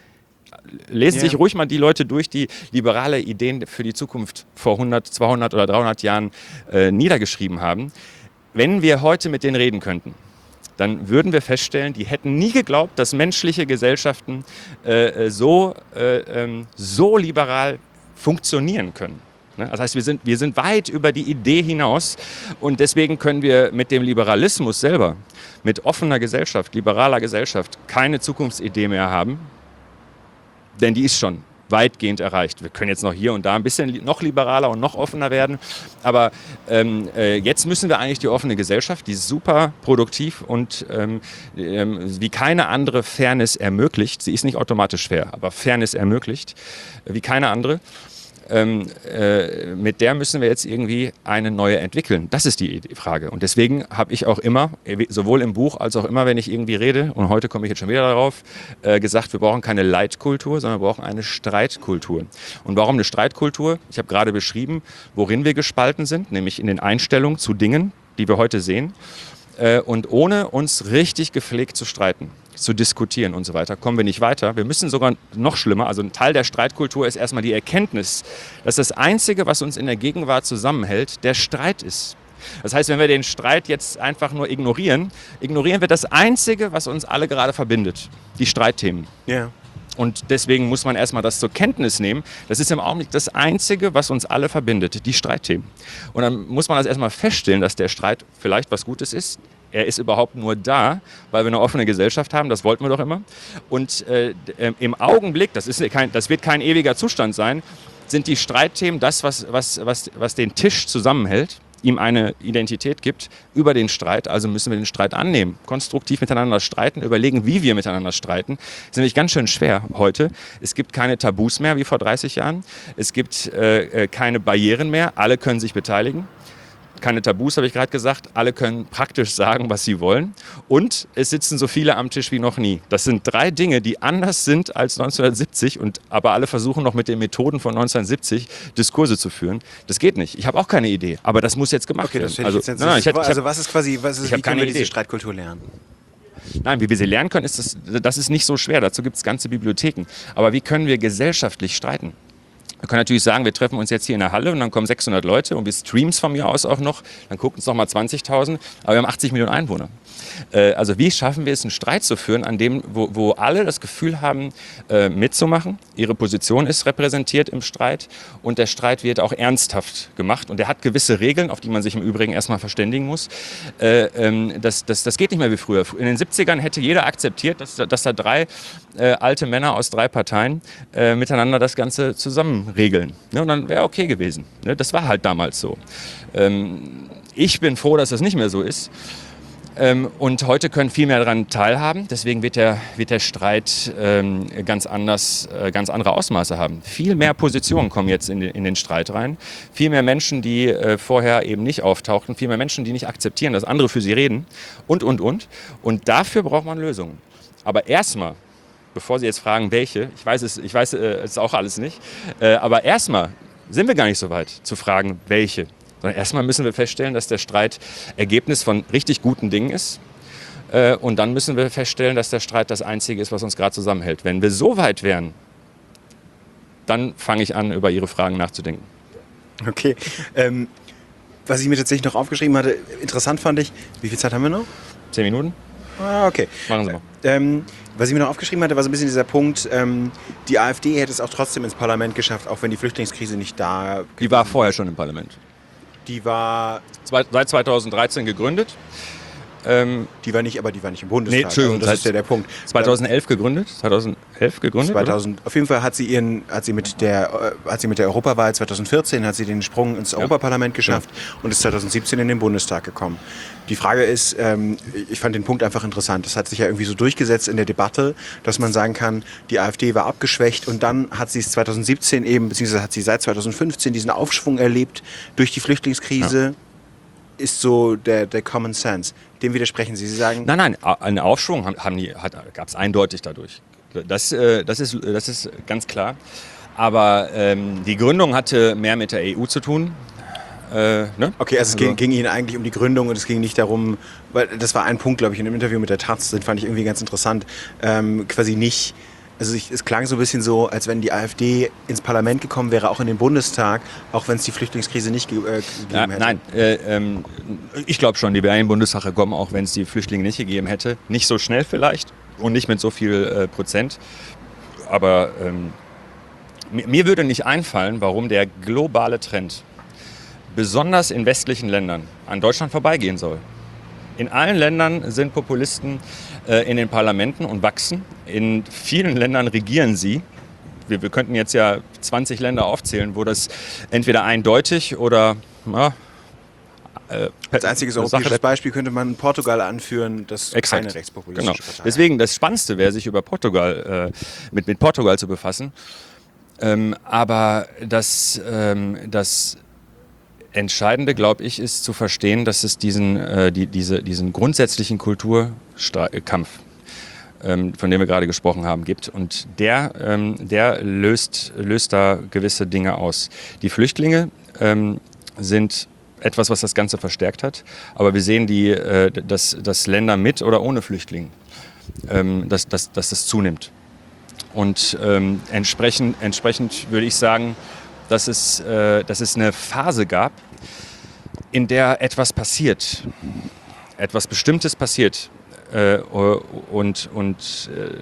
S3: Lesen sich yeah. ruhig mal die Leute durch, die liberale Ideen für die Zukunft vor hundert, zweihundert oder dreihundert Jahren äh, niedergeschrieben haben. Wenn wir heute mit denen reden könnten, dann würden wir feststellen, die hätten nie geglaubt, dass menschliche Gesellschaften äh, so, äh, ähm, so liberal funktionieren können. Ne? Das heißt, wir sind, wir sind weit über die Idee hinaus und deswegen können wir mit dem Liberalismus selber, mit offener Gesellschaft, liberaler Gesellschaft, keine Zukunftsidee mehr haben. Denn die ist schon weitgehend erreicht. Wir können jetzt noch hier und da ein bisschen noch liberaler und noch offener werden. Aber ähm, äh, jetzt müssen wir eigentlich die offene Gesellschaft, die super produktiv und ähm, ähm, wie keine andere Fairness ermöglicht, sie ist nicht automatisch fair, aber Fairness ermöglicht, wie keine andere, Ähm, äh, mit der müssen wir jetzt irgendwie eine neue entwickeln. Das ist die Frage. Und deswegen habe ich auch immer, sowohl im Buch als auch immer, wenn ich irgendwie rede, und heute komme ich jetzt schon wieder darauf, äh, gesagt, wir brauchen keine Leitkultur, sondern wir brauchen eine Streitkultur. Und warum eine Streitkultur? Ich habe gerade beschrieben, worin wir gespalten sind, nämlich in den Einstellungen zu Dingen, die wir heute sehen. Äh, und ohne uns richtig gepflegt zu streiten, zu diskutieren und so weiter, kommen wir nicht weiter. Wir müssen sogar noch schlimmer, also ein Teil der Streitkultur ist erstmal die Erkenntnis, dass das Einzige, was uns in der Gegenwart zusammenhält, der Streit ist. Das heißt, wenn wir den Streit jetzt einfach nur ignorieren, ignorieren wir das Einzige, was uns alle gerade verbindet, die Streitthemen.
S2: Ja.
S3: Und deswegen muss man erstmal das zur Kenntnis nehmen. Das ist im Augenblick das Einzige, was uns alle verbindet, die Streitthemen. Und dann muss man das erstmal feststellen, dass der Streit vielleicht was Gutes ist. Er ist überhaupt nur da, weil wir eine offene Gesellschaft haben, das wollten wir doch immer. Und äh, im Augenblick, das, ist kein, das wird kein ewiger Zustand sein, sind die Streitthemen das, was, was, was, was den Tisch zusammenhält. ihm eine Identität gibt über den Streit. Also müssen wir den Streit annehmen, konstruktiv miteinander streiten, überlegen, wie wir miteinander streiten. Das ist nämlich ganz schön schwer heute. Es gibt keine Tabus mehr wie vor dreißig Jahren. Es gibt äh, keine Barrieren mehr. Alle können sich beteiligen. Keine Tabus, habe ich gerade gesagt. Alle können praktisch sagen, was sie wollen. Und es sitzen so viele am Tisch wie noch nie. Das sind drei Dinge, die anders sind als neunzehnhundertsiebzig. Und aber alle versuchen noch mit den Methoden von neunzehnhundertsiebzig Diskurse zu führen. Das geht nicht. Ich habe auch keine Idee. Aber das muss jetzt gemacht
S2: okay, das
S3: werden. Also,
S2: ich jetzt
S3: nein, nein, ich hätte, ich
S2: also
S3: hab,
S2: was ist quasi, was ist, wie können wir diese
S3: Idee.
S2: Streitkultur lernen?
S3: Nein, wie wir sie lernen können, ist das, das ist nicht so schwer. Dazu gibt es ganze Bibliotheken. Aber wie können wir gesellschaftlich streiten? Wir können natürlich sagen, wir treffen uns jetzt hier in der Halle und dann kommen sechshundert Leute und wir streamen es von mir aus auch noch. Dann gucken es noch mal zwanzigtausend, aber wir haben achtzig Millionen Einwohner. Äh, also wie schaffen wir es, einen Streit zu führen, an dem, wo, wo alle das Gefühl haben, äh, mitzumachen. Ihre Position ist repräsentiert im Streit und der Streit wird auch ernsthaft gemacht. Und der hat gewisse Regeln, auf die man sich im Übrigen erstmal verständigen muss. Äh, ähm, das, das, das geht nicht mehr wie früher. In den siebzigern hätte jeder akzeptiert, dass, dass da drei äh, alte Männer aus drei Parteien äh, miteinander das Ganze zusammen regeln. Ne, und dann wäre okay gewesen. Ne, das war halt damals so. Ähm, ich bin froh, dass das nicht mehr so ist. Ähm, und heute können viel mehr daran teilhaben. Deswegen wird der, wird der Streit ähm, ganz anders, äh, ganz andere Ausmaße haben. Viel mehr Positionen kommen jetzt in den, in den Streit rein. Viel mehr Menschen, die äh, vorher eben nicht auftauchten. Viel mehr Menschen, die nicht akzeptieren, dass andere für sie reden. Und, und, und. Und dafür braucht man Lösungen. Aber erstmal, bevor Sie jetzt fragen, welche, ich weiß es, ich weiß äh, es auch alles nicht, äh, aber erstmal sind wir gar nicht so weit zu fragen, welche. Sondern erstmal müssen wir feststellen, dass der Streit Ergebnis von richtig guten Dingen ist. Äh, und dann müssen wir feststellen, dass der Streit das Einzige ist, was uns gerade zusammenhält. Wenn wir so weit wären, dann fange ich an, über Ihre Fragen nachzudenken.
S2: Okay. Ähm, was ich mir tatsächlich noch aufgeschrieben hatte, interessant fand ich, wie viel Zeit haben wir noch?
S3: Zehn Minuten?
S2: Ah, okay.
S3: Machen Sie mal.
S2: Ähm, was ich mir noch aufgeschrieben hatte, war so ein bisschen dieser Punkt, ähm, die AfD hätte es auch trotzdem ins Parlament geschafft, auch wenn die Flüchtlingskrise nicht da gewesen.
S3: Die war vorher schon im Parlament.
S2: Die war...
S3: Seit zweitausenddreizehn gegründet. Ähm,
S2: die war nicht, aber die war nicht im Bundestag.
S3: Nee, Entschuldigung,
S2: also das ist ja der Punkt.
S3: zweitausendelf gegründet? zweitausendelf gegründet?
S2: zweitausend, auf jeden Fall hat sie ihren, hat sie mit der, äh, hat sie mit der Europawahl zweitausendvierzehn hat sie den Sprung ins ja. Europaparlament geschafft ja. und ist zweitausendsiebzehn in den Bundestag gekommen. Die Frage ist, ähm, ich fand den Punkt einfach interessant. Das hat sich ja irgendwie so durchgesetzt in der Debatte, dass man sagen kann, die AfD war abgeschwächt und dann hat sie es zweitausendsiebzehn eben, beziehungsweise hat sie seit zweitausendfünfzehn diesen Aufschwung erlebt durch die Flüchtlingskrise. Ja. Ist so der, der Common Sense. Dem widersprechen Sie. Sie sagen...
S3: Nein, nein, einen Aufschwung haben die, hat, gab es eindeutig dadurch. Das, äh, das, ist, das ist ganz klar. Aber ähm, die Gründung hatte mehr mit der E U zu tun. Äh, ne?
S2: Okay, also es
S3: also,
S2: ging, ging Ihnen eigentlich um die Gründung und es ging nicht darum, weil das war ein Punkt, glaube ich, in einem Interview mit der Taz, den fand ich irgendwie ganz interessant, ähm, quasi nicht... Also ich, es klang so ein bisschen so, als wenn die AfD ins Parlament gekommen wäre, auch in den Bundestag, auch wenn es die Flüchtlingskrise nicht ge äh, gegeben
S3: ja,
S2: hätte.
S3: Nein, äh, ähm, ich glaube schon, die wäre in den Bundestag gekommen, auch wenn es die Flüchtlinge nicht gegeben hätte. Nicht so schnell vielleicht und nicht mit so viel äh, Prozent. Aber ähm, mir, mir würde nicht einfallen, warum der globale Trend, besonders in westlichen Ländern, an Deutschland vorbeigehen soll. In allen Ländern sind Populisten äh, in den Parlamenten und wachsen. In vielen Ländern regieren sie. Wir, wir könnten jetzt ja zwanzig Länder aufzählen, wo das entweder eindeutig oder... Ja, äh,
S2: Als einziges europäisches Beispiel könnte man Portugal anführen, das
S3: Exakt.
S2: keine rechtspopulistische
S3: Genau.
S2: Partei.
S3: Deswegen, das Spannendste wäre, sich über Portugal, äh, mit, mit Portugal zu befassen. Ähm, aber das... Ähm, das Entscheidende, glaube ich, ist zu verstehen, dass es diesen, äh, die, diese, diesen grundsätzlichen Kulturkampf, ähm, von dem wir gerade gesprochen haben, gibt. Und der, ähm, der löst, löst da gewisse Dinge aus. Die Flüchtlinge ähm, sind etwas, was das Ganze verstärkt hat. Aber wir sehen, die, äh, dass, dass Länder mit oder ohne Flüchtlinge, ähm, dass, dass, dass das zunimmt. Und ähm, entsprechend, entsprechend würde ich sagen, dass es, äh, dass es eine Phase gab, in der etwas passiert, etwas Bestimmtes passiert. Äh, und und äh,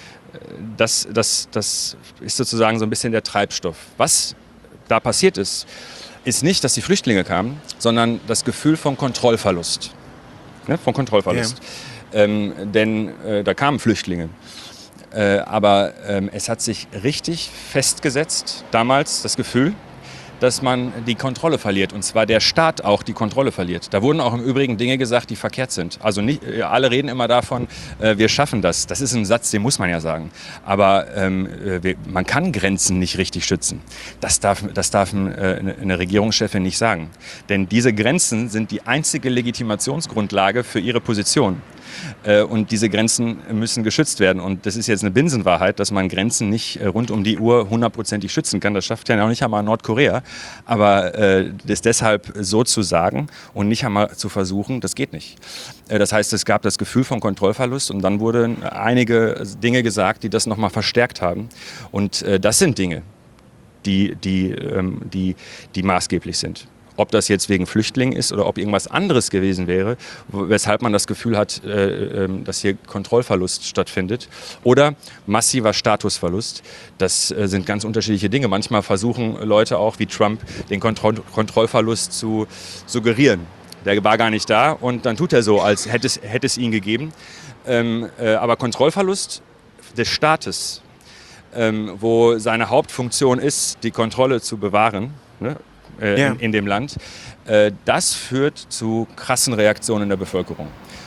S3: das, das, das ist sozusagen so ein bisschen der Treibstoff. Was da passiert ist, ist nicht, dass die Flüchtlinge kamen, sondern das Gefühl von Kontrollverlust. Ne? Von Kontrollverlust. Ja. Ähm, denn äh, da kamen Flüchtlinge. Äh, aber ähm, es hat sich richtig festgesetzt, damals das Gefühl, dass man die Kontrolle verliert. Und zwar der Staat auch die Kontrolle verliert. Da wurden auch im Übrigen Dinge gesagt, die verkehrt sind. Also nicht, alle reden immer davon, äh, wir schaffen das. Das ist ein Satz, den muss man ja sagen. Aber ähm, wir, man kann Grenzen nicht richtig schützen. Das darf, das darf äh, eine Regierungschefin nicht sagen. Denn diese Grenzen sind die einzige Legitimationsgrundlage für ihre Position. Äh, und diese Grenzen müssen geschützt werden. Und das ist jetzt eine Binsenwahrheit, dass man Grenzen nicht äh, rund um die Uhr hundertprozentig schützen kann. Das schafft ja auch nicht einmal Nordkorea. Aber äh, das deshalb so zu sagen und nicht einmal zu versuchen, das geht nicht. Äh, das heißt, es gab das Gefühl von Kontrollverlust und dann wurden einige Dinge gesagt, die das nochmal verstärkt haben. Und äh, das sind Dinge, die, die, ähm, die, die maßgeblich sind. Ob das jetzt wegen Flüchtlingen ist oder ob irgendwas anderes gewesen wäre, weshalb man das Gefühl hat, äh, äh, dass hier Kontrollverlust stattfindet oder massiver Statusverlust. Das äh, sind ganz unterschiedliche Dinge. Manchmal versuchen Leute auch wie Trump den Kontroll Kontrollverlust zu suggerieren. Der war gar nicht da und dann tut er so, als hätte es, hätte es ihn gegeben. Ähm, äh, aber Kontrollverlust des Staates, ähm, wo seine Hauptfunktion ist, die Kontrolle zu bewahren, ne? Äh, ja. in, in dem Land, äh, das führt zu krassen Reaktionen in der Bevölkerung.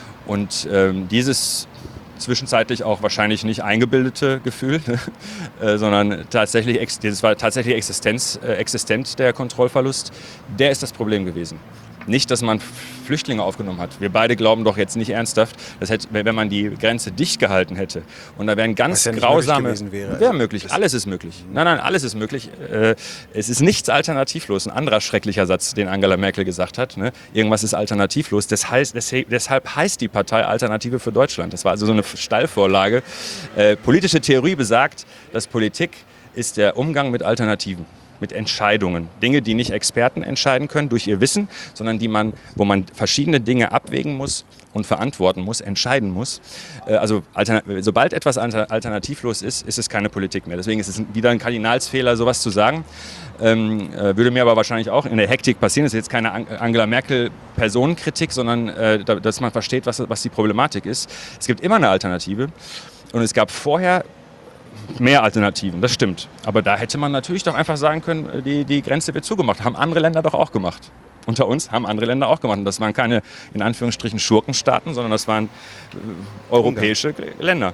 S3: Und ähm, dieses zwischenzeitlich auch wahrscheinlich nicht eingebildete Gefühl, ne, äh, sondern tatsächlich, das war tatsächlich Existenz, äh, existent, der Kontrollverlust, der ist das Problem gewesen. Nicht, dass man Flüchtlinge aufgenommen hat. Wir beide glauben doch jetzt nicht ernsthaft, dass hätte, wenn man die Grenze dicht gehalten hätte und da wären ganz
S2: Was ja nicht
S3: grausame...
S2: möglich gewesen wäre.
S3: Wäre möglich, alles ist möglich. Nein, nein, alles ist möglich. Äh, es ist nichts alternativlos. Ein anderer schrecklicher Satz, den Angela Merkel gesagt hat. Ne? Irgendwas ist alternativlos. Das heißt, deshalb heißt die Partei Alternative für Deutschland. Das war also so eine Steilvorlage. Äh, politische Theorie besagt, dass Politik ist der Umgang mit Alternativen. Mit Entscheidungen. Dinge, die nicht Experten entscheiden können durch ihr Wissen, sondern die man, wo man verschiedene Dinge abwägen muss und verantworten muss, entscheiden muss. Also sobald etwas alternativlos ist, ist es keine Politik mehr. Deswegen ist es wieder ein Kardinalsfehler, sowas zu sagen. Ähm, würde mir aber wahrscheinlich auch in der Hektik passieren. Das ist jetzt keine Angela Merkel Personenkritik, sondern äh, dass man versteht, was, was die Problematik ist. Es gibt immer eine Alternative und es gab vorher mehr Alternativen, das stimmt. Aber da hätte man natürlich doch einfach sagen können, die, die Grenze wird zugemacht. Haben andere Länder doch auch gemacht. Unter uns haben andere Länder auch gemacht. Und das waren keine, in Anführungsstrichen, Schurkenstaaten, sondern das waren äh, europäische Ungarn. Länder.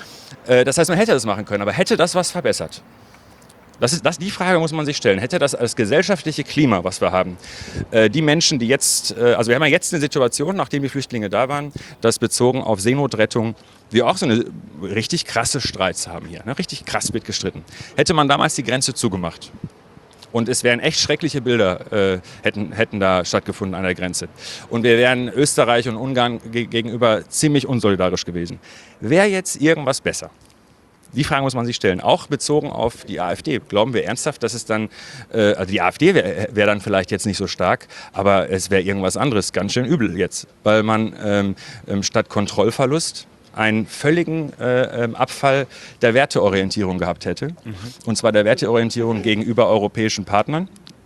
S3: Äh, das heißt, man hätte das machen können. Aber hätte das was verbessert? Das ist, das, die Frage muss man sich stellen. Hätte das als gesellschaftliche Klima, was wir haben, äh, die Menschen, die jetzt, äh, also wir haben ja jetzt eine Situation, nachdem die Flüchtlinge da waren, dass bezogen auf Seenotrettung wir auch so eine richtig krasse Streits haben hier. Ne? Richtig krass wird gestritten. Hätte man damals die Grenze zugemacht und es wären echt schreckliche Bilder, äh, hätten, hätten da stattgefunden an der Grenze. Und wir wären Österreich und Ungarn ge- gegenüber ziemlich unsolidarisch gewesen. Wäre jetzt irgendwas besser? Die Frage muss man sich stellen, auch bezogen auf die AfD. Glauben wir ernsthaft, dass es dann, äh, also die AfD wäre wär dann vielleicht jetzt nicht so stark, aber es wäre irgendwas anderes, ganz schön übel jetzt. Weil man ähm, statt Kontrollverlust einen völligen äh, Abfall der Werteorientierung gehabt hätte. Mhm. Und zwar der Werteorientierung gegenüber europäischen Partnern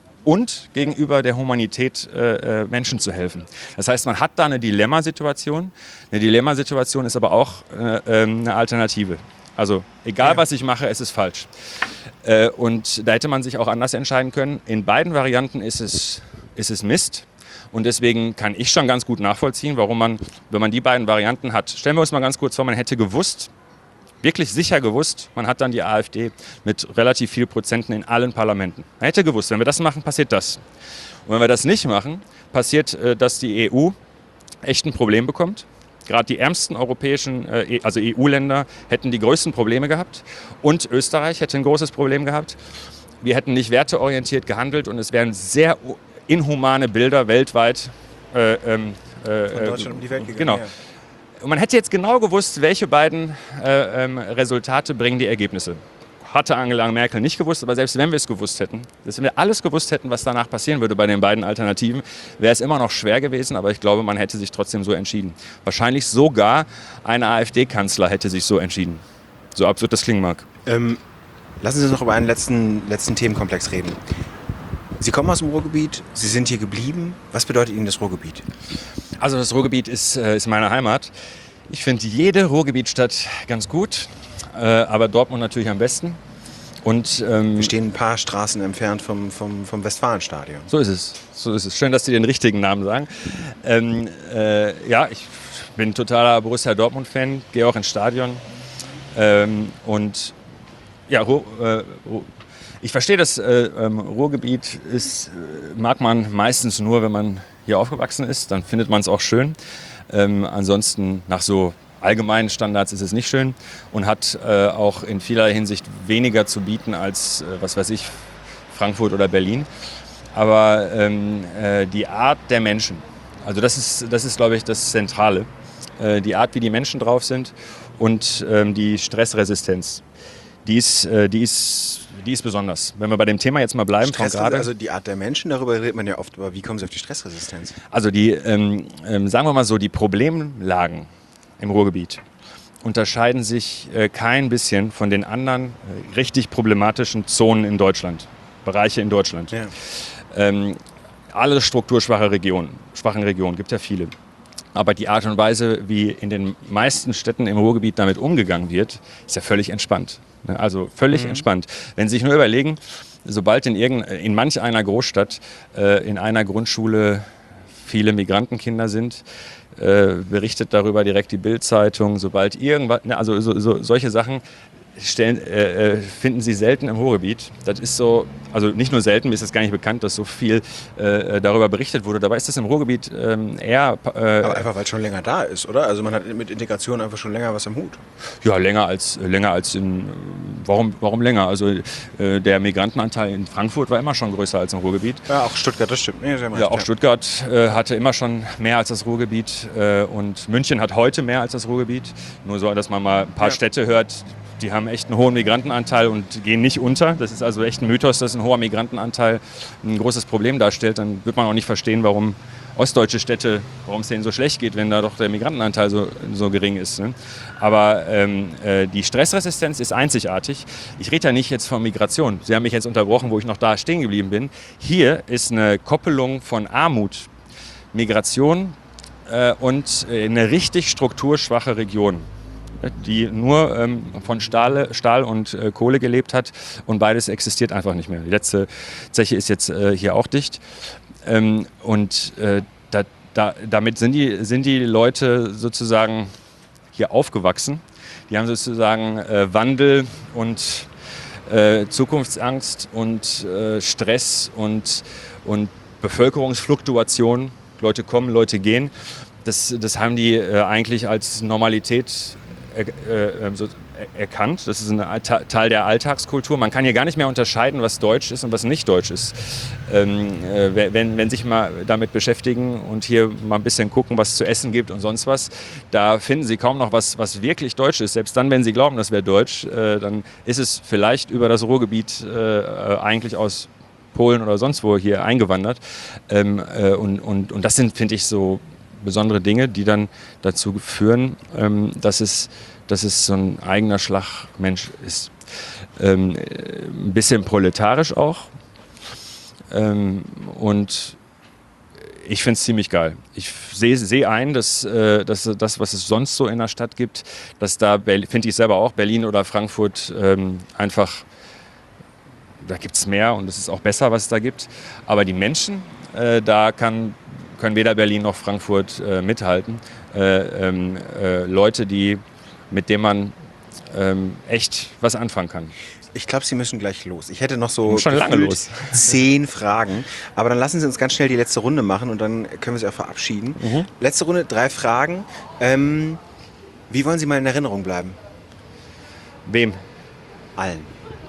S3: und gegenüber der Humanität, äh, Menschen zu helfen. Das heißt, man hat da eine Dilemmasituation. Eine Dilemmasituation ist aber auch äh, eine Alternative. Also egal, ja. was ich mache, es ist falsch. Äh, und da hätte man sich auch anders entscheiden können. In beiden Varianten ist es, ist es Mist. Und deswegen kann ich schon ganz gut nachvollziehen, warum man, wenn man die beiden Varianten hat, stellen wir uns mal ganz kurz vor, man hätte gewusst, wirklich sicher gewusst, man hat dann die AfD mit relativ viel Prozenten in allen Parlamenten. Man hätte gewusst, wenn wir das machen, passiert das. Und wenn wir das nicht machen, passiert, äh, dass die E U echt ein Problem bekommt. Gerade die ärmsten europäischen, also E U-Länder, hätten die größten Probleme gehabt. Und Österreich hätte ein großes Problem gehabt. Wir hätten nicht werteorientiert gehandelt und es wären sehr inhumane Bilder weltweit. Äh, äh,
S2: Von Deutschland um die Welt gegangen.
S3: Genau. Und man hätte jetzt genau gewusst, welche beiden äh, äh, Resultate bringen die Ergebnisse. Hatte Angela Merkel nicht gewusst, aber selbst wenn wir es gewusst hätten, wenn wir alles gewusst hätten, was danach passieren würde bei den beiden Alternativen, wäre es immer noch schwer gewesen, aber ich glaube, man hätte sich trotzdem so entschieden. Wahrscheinlich sogar ein AfD-Kanzler hätte sich so entschieden. So absurd das klingen mag.
S2: Ähm, lassen Sie uns noch über einen letzten, letzten Themenkomplex reden. Sie kommen aus dem Ruhrgebiet, Sie sind hier geblieben. Was bedeutet Ihnen das Ruhrgebiet?
S3: Also das Ruhrgebiet ist, äh, ist meine Heimat. Ich finde jede Ruhrgebietstadt ganz gut. Äh, aber Dortmund natürlich am besten. Und, ähm,
S2: Wir stehen ein paar Straßen entfernt vom, vom, vom Westfalenstadion.
S3: So ist es. So ist es. Schön, dass Sie den richtigen Namen sagen. Ähm, äh, ja, ich bin totaler Borussia Dortmund-Fan, gehe auch ins Stadion. Ähm, und ja, Ruhr, äh, Ruhr, ich verstehe das äh, ähm, Ruhrgebiet ist, äh, mag man meistens nur, wenn man hier aufgewachsen ist. Dann findet man es auch schön. Ähm, ansonsten nach so allgemeinen Standards ist es nicht schön und hat äh, auch in vieler Hinsicht weniger zu bieten als, äh, was weiß ich, Frankfurt oder Berlin. Aber ähm, äh, die Art der Menschen, also das ist, das ist, glaube ich, das Zentrale. Äh, die Art, wie die Menschen drauf sind und ähm, die Stressresistenz, die ist, äh, die ist, die ist besonders. Wenn wir bei dem Thema jetzt mal bleiben, von gerade.
S2: Also die Art der Menschen, darüber redet man ja oft, aber wie kommen Sie auf die Stressresistenz?
S3: Also die, ähm, ähm, sagen wir mal so, die Problemlagen im Ruhrgebiet unterscheiden sich äh, kein bisschen von den anderen äh, richtig problematischen Zonen in Deutschland, Bereiche in Deutschland.
S2: Ja.
S3: Ähm, alle strukturschwache Regionen, schwachen Regionen, gibt ja viele. Aber die Art und Weise, wie in den meisten Städten im Ruhrgebiet damit umgegangen wird, ist ja völlig entspannt. Also völlig mhm. entspannt. Wenn Sie sich nur überlegen, sobald in, irgend, in manch einer Großstadt äh, in einer Grundschule viele Migrantenkinder sind, äh, berichtet darüber direkt die Bild-Zeitung. Sobald irgendwas, ne, also so, so, solche Sachen stellen, äh, finden Sie selten im Ruhrgebiet. Das ist so, also nicht nur selten, mir ist es gar nicht bekannt, dass so viel äh, darüber berichtet wurde. Dabei ist das im Ruhrgebiet ähm, eher... Äh,
S2: Aber einfach, weil es schon länger da ist, oder? Also man hat mit Integration einfach schon länger was am Hut.
S3: Ja, länger als, länger als in... Warum, warum länger? Also äh, der Migrantenanteil in Frankfurt war immer schon größer als im Ruhrgebiet.
S2: Ja, auch Stuttgart, das stimmt. Nee, Sie haben recht,
S3: ja, auch
S2: ja.
S3: Stuttgart äh, hatte immer schon mehr als das Ruhrgebiet äh, und München hat heute mehr als das Ruhrgebiet. Nur so, dass man mal ein paar
S2: Ja.
S3: Städte hört, die haben echt einen hohen Migrantenanteil und gehen nicht unter. Das ist also echt ein Mythos, dass ein hoher Migrantenanteil ein großes Problem darstellt. Dann wird man auch nicht verstehen, warum ostdeutsche Städte, warum es denen so schlecht geht, wenn da doch der Migrantenanteil so, so gering ist. Ne? Aber ähm, äh, die Stressresistenz ist einzigartig. Ich rede ja nicht jetzt von Migration. Sie haben mich jetzt unterbrochen, wo ich noch da stehen geblieben bin. Hier ist eine Koppelung von Armut, Migration äh, und äh, eine richtig strukturschwache Region, die nur ähm, von Stahl, Stahl und äh, Kohle gelebt hat und beides existiert einfach nicht mehr. Die letzte Zeche ist jetzt äh, hier auch dicht ähm, und äh, da, da, damit sind die, sind die Leute sozusagen hier aufgewachsen. Die haben sozusagen äh, Wandel und äh, Zukunftsangst und äh, Stress und, und Bevölkerungsfluktuation. Leute kommen, Leute gehen. Das, das haben die äh, eigentlich als Normalität Er, äh, so erkannt. Das ist ein Teil der Alltagskultur. Man kann hier gar nicht mehr unterscheiden, was deutsch ist und was nicht deutsch ist. Ähm, äh, wenn, wenn sich mal damit beschäftigen und hier mal ein bisschen gucken, was es zu essen gibt und sonst was, da finden Sie kaum noch was, was wirklich deutsch ist. Selbst dann, wenn Sie glauben, das wäre deutsch, äh, dann ist es vielleicht über das Ruhrgebiet äh, eigentlich aus Polen oder sonst wo hier eingewandert. Ähm, äh, und, und, und das sind, finde ich, so besondere Dinge, die dann dazu führen, ähm, dass, es, dass es so ein eigener Schlagmensch ist. Ähm, ein bisschen proletarisch auch. Ähm, und ich finde es ziemlich geil. Ich sehe seh ein, dass, äh, dass das, was es sonst so in der Stadt gibt, dass da, finde ich selber auch, Berlin oder Frankfurt ähm, einfach, da gibt es mehr und es ist auch besser, was es da gibt. Aber die Menschen, äh, da kann können weder Berlin noch Frankfurt äh, mithalten. Äh, ähm, äh, Leute, die, mit denen man ähm, echt was anfangen kann.
S2: Ich glaube, Sie müssen gleich los. Ich hätte noch so
S3: schon lange los.
S2: zehn Fragen. Aber dann lassen Sie uns ganz schnell die letzte Runde machen und dann können wir Sie auch verabschieden. Mhm. Letzte Runde, drei Fragen. Ähm, wie wollen Sie mal in Erinnerung bleiben?
S3: Wem?
S2: Allen.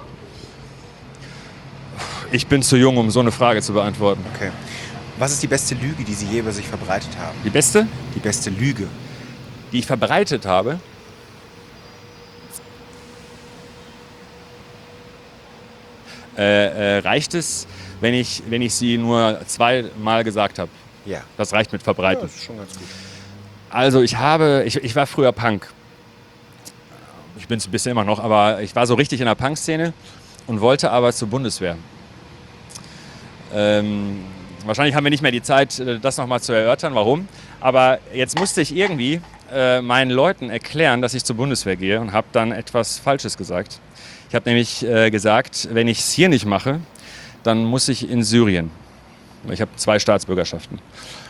S3: Ich bin zu jung, um so eine Frage zu beantworten.
S2: Okay. Was ist die beste Lüge, die Sie je über sich verbreitet haben?
S3: Die beste?
S2: Die beste Lüge.
S3: Die ich verbreitet habe? Äh, äh, reicht es, wenn ich, wenn ich sie nur zweimal gesagt habe?
S2: Ja.
S3: Das reicht mit verbreiten.
S2: Ja, das ist schon ganz gut.
S3: Also ich habe, ich, ich war früher Punk. Ich bin es ein bisschen immer noch, aber ich war so richtig in der Punk-Szene und wollte aber zur Bundeswehr. Ähm, wahrscheinlich haben wir nicht mehr die Zeit, das nochmal zu erörtern, warum. Aber jetzt musste ich irgendwie äh, meinen Leuten erklären, dass ich zur Bundeswehr gehe und habe dann etwas Falsches gesagt. Ich habe nämlich äh, gesagt, wenn ich es hier nicht mache, dann muss ich in Syrien. Ich habe zwei Staatsbürgerschaften.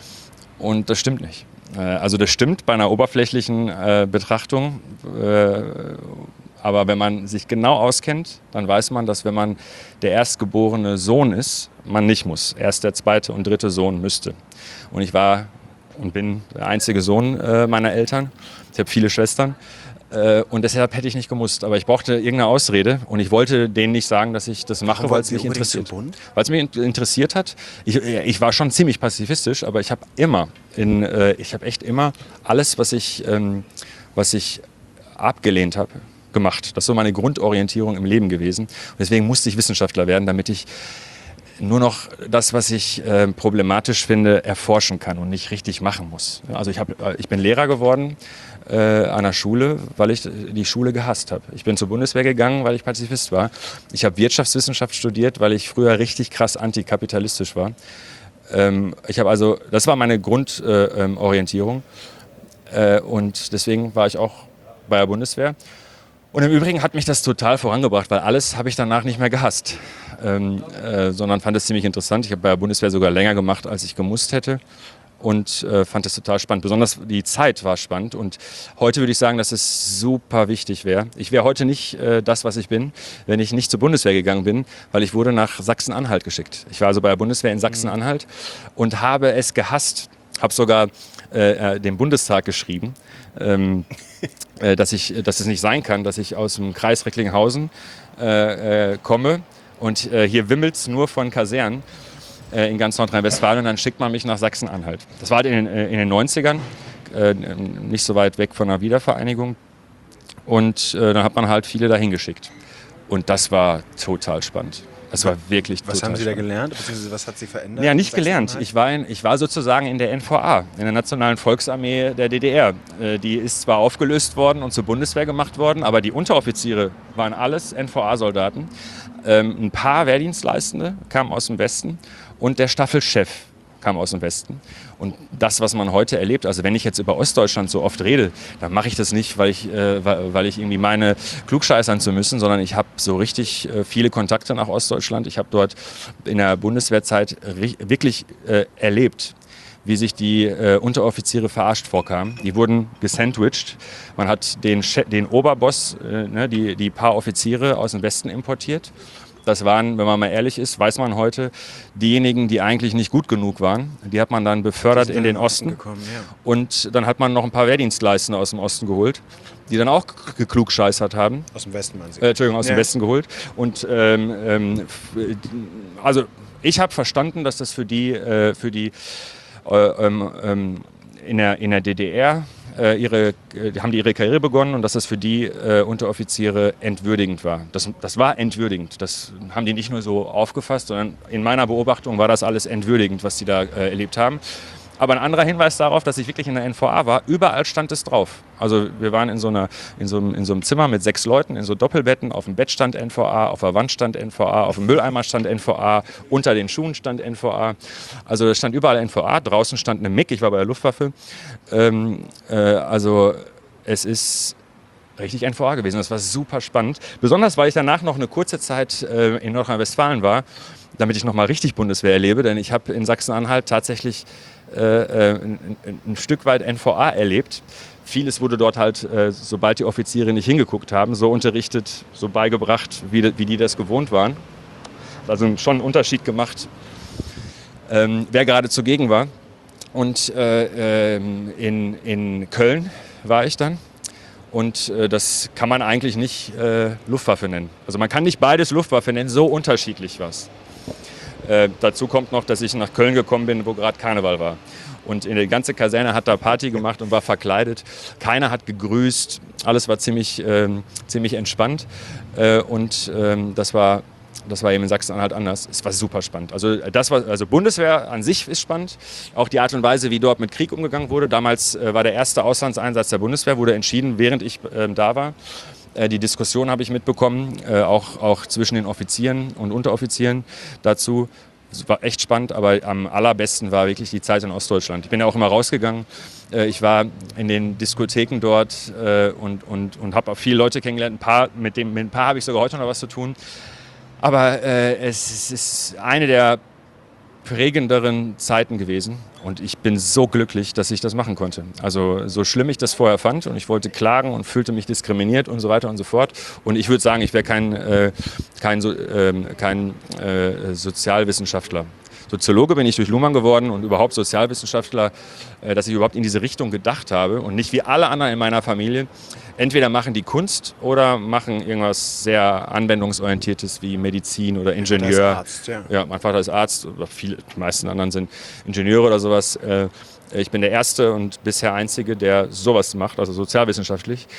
S3: Und das stimmt nicht. Äh, also das stimmt bei einer oberflächlichen äh, Betrachtung. Äh, aber wenn man sich genau auskennt, dann weiß man, dass wenn man der erstgeborene Sohn ist, man nicht muss. Erst der zweite und dritte Sohn müsste. Und ich war und bin der einzige Sohn äh, meiner Eltern. Ich habe viele Schwestern. Äh, und deshalb hätte ich nicht gemusst. Aber ich brauchte irgendeine Ausrede und ich wollte denen nicht sagen, dass ich das mache, weil es mich interessiert. Weil es mich interessiert hat. Ich, ich war schon ziemlich pazifistisch, aber ich habe immer, in, äh, ich habe echt immer alles, was ich, ähm, was ich abgelehnt habe, gemacht. Das ist so meine Grundorientierung im Leben gewesen. Und deswegen musste ich Wissenschaftler werden, damit ich nur noch das, was ich äh, problematisch finde, erforschen kann und nicht richtig machen muss. Also ich, hab, ich bin Lehrer geworden äh, an einer Schule, weil ich die Schule gehasst habe. Ich bin zur Bundeswehr gegangen, weil ich Pazifist war. Ich habe Wirtschaftswissenschaft studiert, weil ich früher richtig krass antikapitalistisch war. Ähm, ich habe also, das war meine Grundorientierung äh, äh, und deswegen war ich auch bei der Bundeswehr. Und im Übrigen hat mich das total vorangebracht, weil alles habe ich danach nicht mehr gehasst, ähm, äh, sondern fand es ziemlich interessant. Ich habe bei der Bundeswehr sogar länger gemacht, als ich gemusst hätte und äh, fand es total spannend. Besonders die Zeit war spannend und heute würde ich sagen, dass es super wichtig wäre. Ich wäre heute nicht äh, das, was ich bin, wenn ich nicht zur Bundeswehr gegangen bin, weil ich wurde nach Sachsen-Anhalt geschickt. Ich war also bei der Bundeswehr in Sachsen-Anhalt und habe es gehasst, habe sogar äh, dem Bundestag geschrieben, ähm, äh, dass, ich, dass es nicht sein kann, dass ich aus dem Kreis Recklinghausen äh, äh, komme und äh, hier wimmelt es nur von Kasernen äh, in ganz Nordrhein-Westfalen und dann schickt man mich nach Sachsen-Anhalt. Das war in, in den neunzigern, äh, nicht so weit weg von der Wiedervereinigung und äh, dann hat man halt viele dahin geschickt und das war total spannend. Es war wirklich
S2: Was
S3: total
S2: haben Sie da
S3: spannend.
S2: gelernt, beziehungsweise was hat Sie verändert?
S3: Ja, nicht gelernt. Ich war, in, ich war sozusagen in der N V A, in der Nationalen Volksarmee der D D R. Äh, die ist zwar aufgelöst worden und zur Bundeswehr gemacht worden, aber die Unteroffiziere waren alles N V A-Soldaten. Ähm, ein paar Wehrdienstleistende kamen aus dem Westen und der Staffelchef kam aus dem Westen. Und das, was man heute erlebt, also wenn ich jetzt über Ostdeutschland so oft rede, dann mache ich das nicht, weil ich, äh, weil ich irgendwie meine, klugscheißern zu müssen, sondern ich habe so richtig äh, viele Kontakte nach Ostdeutschland. Ich habe dort in der Bundeswehrzeit wirklich äh, erlebt, wie sich die äh, Unteroffiziere verarscht vorkamen. Die wurden gesandwiched. Man hat den, den Oberboss, äh, ne, die, die paar Offiziere aus dem Westen importiert. Das waren, wenn man mal ehrlich ist, weiß man heute, diejenigen, die eigentlich nicht gut genug waren. Die hat man dann befördert in den Osten.
S2: Gekommen, ja.
S3: Und dann hat man noch ein paar Wehrdienstleistende aus dem Osten geholt, die dann auch geklugscheißert haben.
S2: Aus dem Westen, meinen Sie?
S3: Äh, Entschuldigung, aus
S2: ja.
S3: dem Westen geholt. Und ähm, ähm, also ich habe verstanden, dass das für die, äh, für die äh, ähm, in, der, in der D D R äh, ihre, äh, haben die ihre Karriere begonnen und dass das für die äh, Unteroffiziere entwürdigend war. Das, das war entwürdigend. Das haben die nicht nur so aufgefasst, sondern in meiner Beobachtung war das alles entwürdigend, was die da äh, erlebt haben. Aber ein anderer Hinweis darauf, dass ich wirklich in der N V A war, überall stand es drauf. Also wir waren in so, einer, in so, einem, in so einem Zimmer mit sechs Leuten, in so Doppelbetten, auf dem Bett stand N V A, auf der Wand stand N V A, auf dem Mülleimer stand N V A, unter den Schuhen stand N V A. Also es stand überall N V A, draußen stand eine M I G, ich war bei der Luftwaffe. Ähm, äh, also es ist richtig N V A gewesen, das war super spannend. Besonders, weil ich danach noch eine kurze Zeit äh, in Nordrhein-Westfalen war, damit ich nochmal richtig Bundeswehr erlebe, denn ich habe in Sachsen-Anhalt tatsächlich Äh, ein, ein, ein Stück weit N V A erlebt. Vieles wurde dort halt, äh, sobald die Offiziere nicht hingeguckt haben, so unterrichtet, so beigebracht, wie, wie die das gewohnt waren. Also schon einen Unterschied gemacht, ähm, wer gerade zugegen war. Und äh, ähm, in, in Köln war ich dann. Und äh, das kann man eigentlich nicht äh, Luftwaffe nennen. Also man kann nicht beides Luftwaffe nennen, so unterschiedlich was. Äh, dazu kommt noch, dass ich nach Köln gekommen bin, wo gerade Karneval war. Und in der ganze Kaserne hat da Party gemacht und war verkleidet. Keiner hat gegrüßt. Alles war ziemlich, ähm, ziemlich entspannt. Äh, und ähm, das war, das war eben in Sachsen-Anhalt anders. Es war super spannend. Also, das war, also Bundeswehr an sich ist spannend. Auch die Art und Weise, wie dort mit Krieg umgegangen wurde. Damals äh, war der erste Auslandseinsatz der Bundeswehr, wurde entschieden, während ich äh, da war. Die Diskussion habe ich mitbekommen, auch, auch zwischen den Offizieren und Unteroffizieren dazu. Es war echt spannend, aber am allerbesten war wirklich die Zeit in Ostdeutschland. Ich bin ja auch immer rausgegangen. Ich war in den Diskotheken dort und, und, und habe auch viele Leute kennengelernt. Ein paar, mit, dem, mit ein paar habe ich sogar heute noch was zu tun. Aber äh, es ist eine der prägenderen Zeiten gewesen und ich bin so glücklich, dass ich das machen konnte. Also so schlimm ich das vorher fand und ich wollte klagen und fühlte mich diskriminiert und so weiter und so fort. Und ich würde sagen, ich wäre kein, äh, kein, so, äh, kein äh, Sozialwissenschaftler. Soziologe bin ich durch Luhmann geworden und überhaupt Sozialwissenschaftler, äh, dass ich überhaupt in diese Richtung gedacht habe und nicht wie alle anderen in meiner Familie. Entweder machen die Kunst oder machen irgendwas sehr anwendungsorientiertes wie Medizin oder Ingenieur.
S2: Mein Vater ist Arzt, ja.
S3: Ja, mein Vater ist Arzt, oder viele, die meisten anderen sind Ingenieure oder sowas. Ich bin der erste und bisher einzige, der sowas macht, also sozialwissenschaftlich.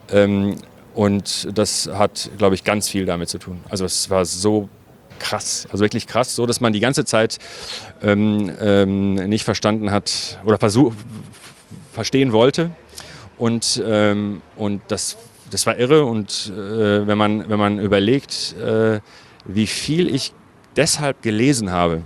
S3: Und das hat, glaube ich, ganz viel damit zu tun. Also es war so krass, also wirklich krass, so dass man die ganze Zeit ähm, ähm, nicht verstanden hat oder versuch, verstehen wollte. Und, ähm, und das, das war irre und äh, wenn man, wenn man überlegt, äh, wie viel ich deshalb gelesen habe,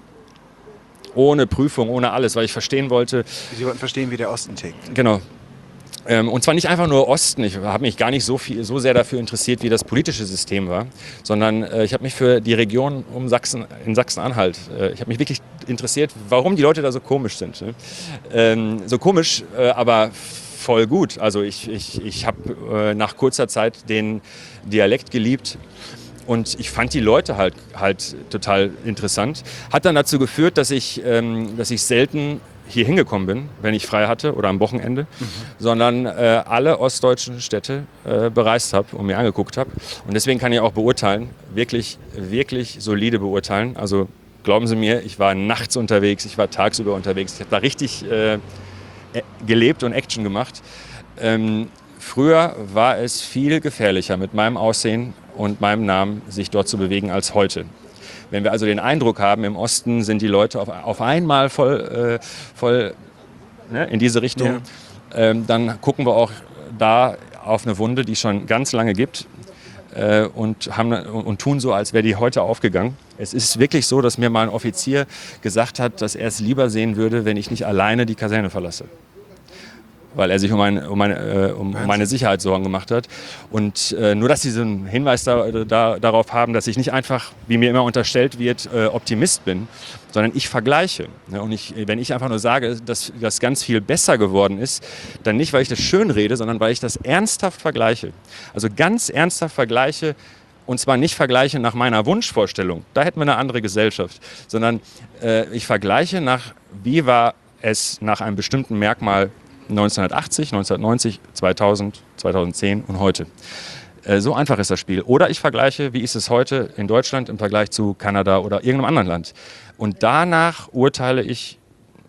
S3: ohne Prüfung, ohne alles, weil ich verstehen wollte.
S2: Sie wollten verstehen, wie der Osten tickt.
S3: Genau. Ähm, und zwar nicht einfach nur Osten, ich habe mich gar nicht so, viel, so sehr dafür interessiert, wie das politische System war, sondern äh, ich habe mich für die Region um Sachsen, in Sachsen-Anhalt, äh, ich habe mich wirklich interessiert, warum die Leute da so komisch sind. Ne? Ähm, so komisch, äh, aber voll gut. Also ich, ich, ich habe äh, nach kurzer Zeit den Dialekt geliebt und ich fand die Leute halt, halt total interessant. Hat dann dazu geführt, dass ich, ähm, dass ich selten hier hingekommen bin, wenn ich frei hatte oder am Wochenende, mhm. sondern äh, alle ostdeutschen Städte äh, bereist habe und mir angeguckt habe. Und deswegen kann ich auch beurteilen, wirklich, wirklich solide beurteilen. Also glauben Sie mir, ich war nachts unterwegs, ich war tagsüber unterwegs, ich habe da richtig äh, gelebt und Action gemacht. Ähm, früher war es viel gefährlicher mit meinem Aussehen und meinem Namen sich dort zu bewegen als heute. Wenn wir also den Eindruck haben, im Osten sind die Leute auf, auf einmal voll, äh, voll ne, in diese Richtung, ja. ähm, dann gucken wir auch da auf eine Wunde, die es schon ganz lange gibt äh, und, haben, und tun so, als wäre die heute aufgegangen. Es ist wirklich so, dass mir mal ein Offizier gesagt hat, dass er es lieber sehen würde, wenn ich nicht alleine die Kaserne verlasse. Weil er sich um meine, um meine, äh, um meine Sicherheit Sorgen gemacht hat. Und äh, nur, dass sie so einen Hinweis da, da, darauf haben, dass ich nicht einfach, wie mir immer unterstellt wird, äh, Optimist bin, sondern ich vergleiche. Ne? Und ich, wenn ich einfach nur sage, dass das ganz viel besser geworden ist, dann nicht, weil ich das schön rede, sondern weil ich das ernsthaft vergleiche. Also ganz ernsthaft vergleiche, und zwar nicht vergleiche nach meiner Wunschvorstellung, da hätten wir eine andere Gesellschaft, sondern äh, ich vergleiche nach, wie war es nach einem bestimmten Merkmal neunzehnhundertachtzig, neunzehnhundertneunzig, zweitausend, zweitausendzehn und heute. Äh, so einfach ist das Spiel. Oder ich vergleiche, wie ist es heute in Deutschland im Vergleich zu Kanada oder irgendeinem anderen Land. Und danach urteile ich,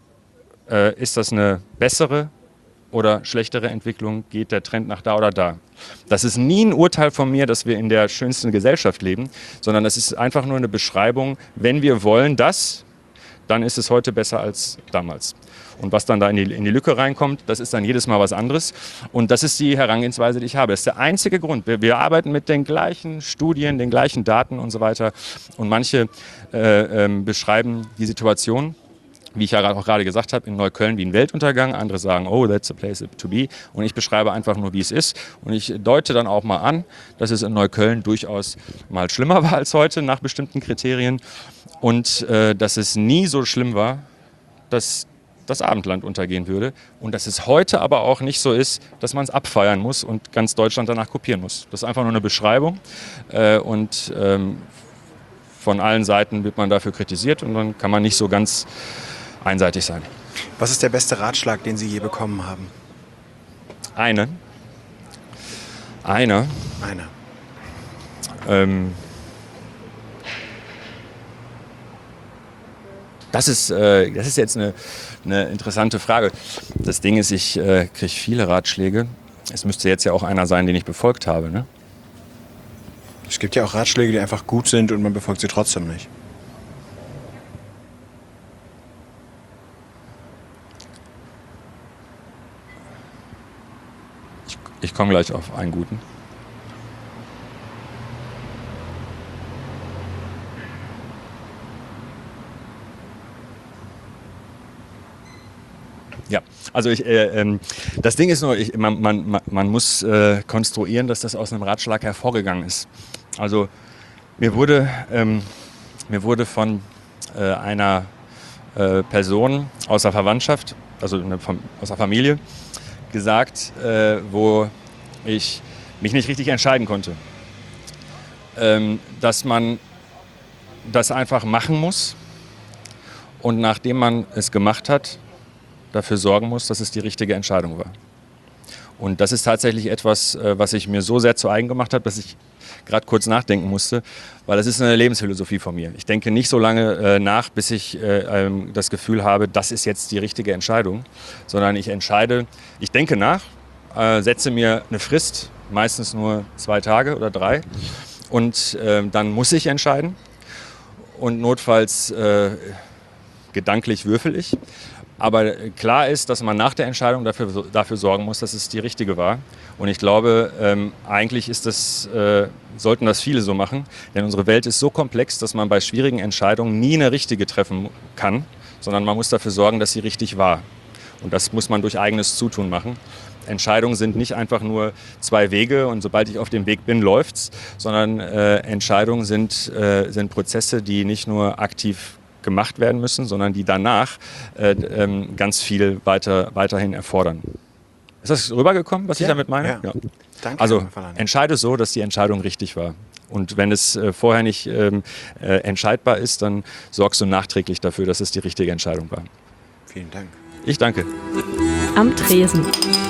S3: äh, ist das eine bessere oder schlechtere Entwicklung, geht der Trend nach da oder da. Das ist nie ein Urteil von mir, dass wir in der schönsten Gesellschaft leben, sondern das ist einfach nur eine Beschreibung, wenn wir wollen das, dann ist es heute besser als damals. Und was dann da in die, in die Lücke reinkommt, das ist dann jedes Mal was anderes. Und das ist die Herangehensweise, die ich habe. Das ist der einzige Grund. Wir, wir arbeiten mit den gleichen Studien, den gleichen Daten und so weiter. Und manche äh, äh, beschreiben die Situation, wie ich ja auch gerade gesagt habe, in Neukölln wie ein Weltuntergang. Andere sagen, oh, that's a place to be. Und ich beschreibe einfach nur, wie es ist. Und ich deute dann auch mal an, dass es in Neukölln durchaus mal schlimmer war als heute nach bestimmten Kriterien. Und äh, dass es nie so schlimm war, dass das Abendland untergehen würde. Und dass es heute aber auch nicht so ist, dass man es abfeiern muss und ganz Deutschland danach kopieren muss. Das ist einfach nur eine Beschreibung. Äh, und ähm, von allen Seiten wird man dafür kritisiert und dann kann man nicht so ganz einseitig sein.
S2: Was ist der beste Ratschlag, den Sie je bekommen haben?
S3: Eine. Einer.
S2: Einer.
S3: Ähm, das ist, äh, das ist jetzt eine, eine interessante Frage. Das Ding ist, ich äh, kriege viele Ratschläge. Es müsste jetzt ja auch einer sein, den ich befolgt habe, ne?
S2: Es gibt ja auch Ratschläge, die einfach gut sind und man befolgt sie trotzdem nicht.
S3: Ich, ich komme gleich auf einen guten. Ja, also ich, äh, ähm, das Ding ist nur, ich, man, man, man muss äh, konstruieren, dass das aus einem Ratschlag hervorgegangen ist. Also mir wurde, ähm, mir wurde von äh, einer äh, Person aus der Verwandtschaft, also eine, von, aus der Familie, gesagt, äh, wo ich mich nicht richtig entscheiden konnte, ähm, dass man das einfach machen muss und nachdem man es gemacht hat, dafür sorgen muss, dass es die richtige Entscheidung war. Und das ist tatsächlich etwas, was ich mir so sehr zu eigen gemacht habe, dass ich gerade kurz nachdenken musste, weil das ist eine Lebensphilosophie von mir. Ich denke nicht so lange nach, bis ich das Gefühl habe, das ist jetzt die richtige Entscheidung, sondern ich entscheide, ich denke nach, setze mir eine Frist, meistens nur zwei Tage oder drei, und dann muss ich entscheiden und notfalls gedanklich würfel ich. Aber klar ist, dass man nach der Entscheidung dafür, dafür sorgen muss, dass es die richtige war. Und ich glaube, ähm, eigentlich ist das, äh, sollten das viele so machen. Denn unsere Welt ist so komplex, dass man bei schwierigen Entscheidungen nie eine richtige treffen kann, sondern man muss dafür sorgen, dass sie richtig war. Und das muss man durch eigenes Zutun machen. Entscheidungen sind nicht einfach nur zwei Wege und sobald ich auf dem Weg bin, läuft's, sondern äh, Entscheidungen sind, äh, sind Prozesse, die nicht nur aktiv gemacht werden müssen, sondern die danach äh, ähm, ganz viel weiter, weiterhin erfordern. Ist das rübergekommen, was
S2: ja,
S3: ich damit meine?
S2: Ja.
S3: Ja.
S2: Danke.
S3: Also entscheide so, dass die Entscheidung richtig war. Und wenn es äh, vorher nicht ähm, äh, entscheidbar ist, dann sorgst du nachträglich dafür, dass es die richtige Entscheidung war.
S2: Vielen Dank.
S3: Ich danke.
S1: Am Tresen.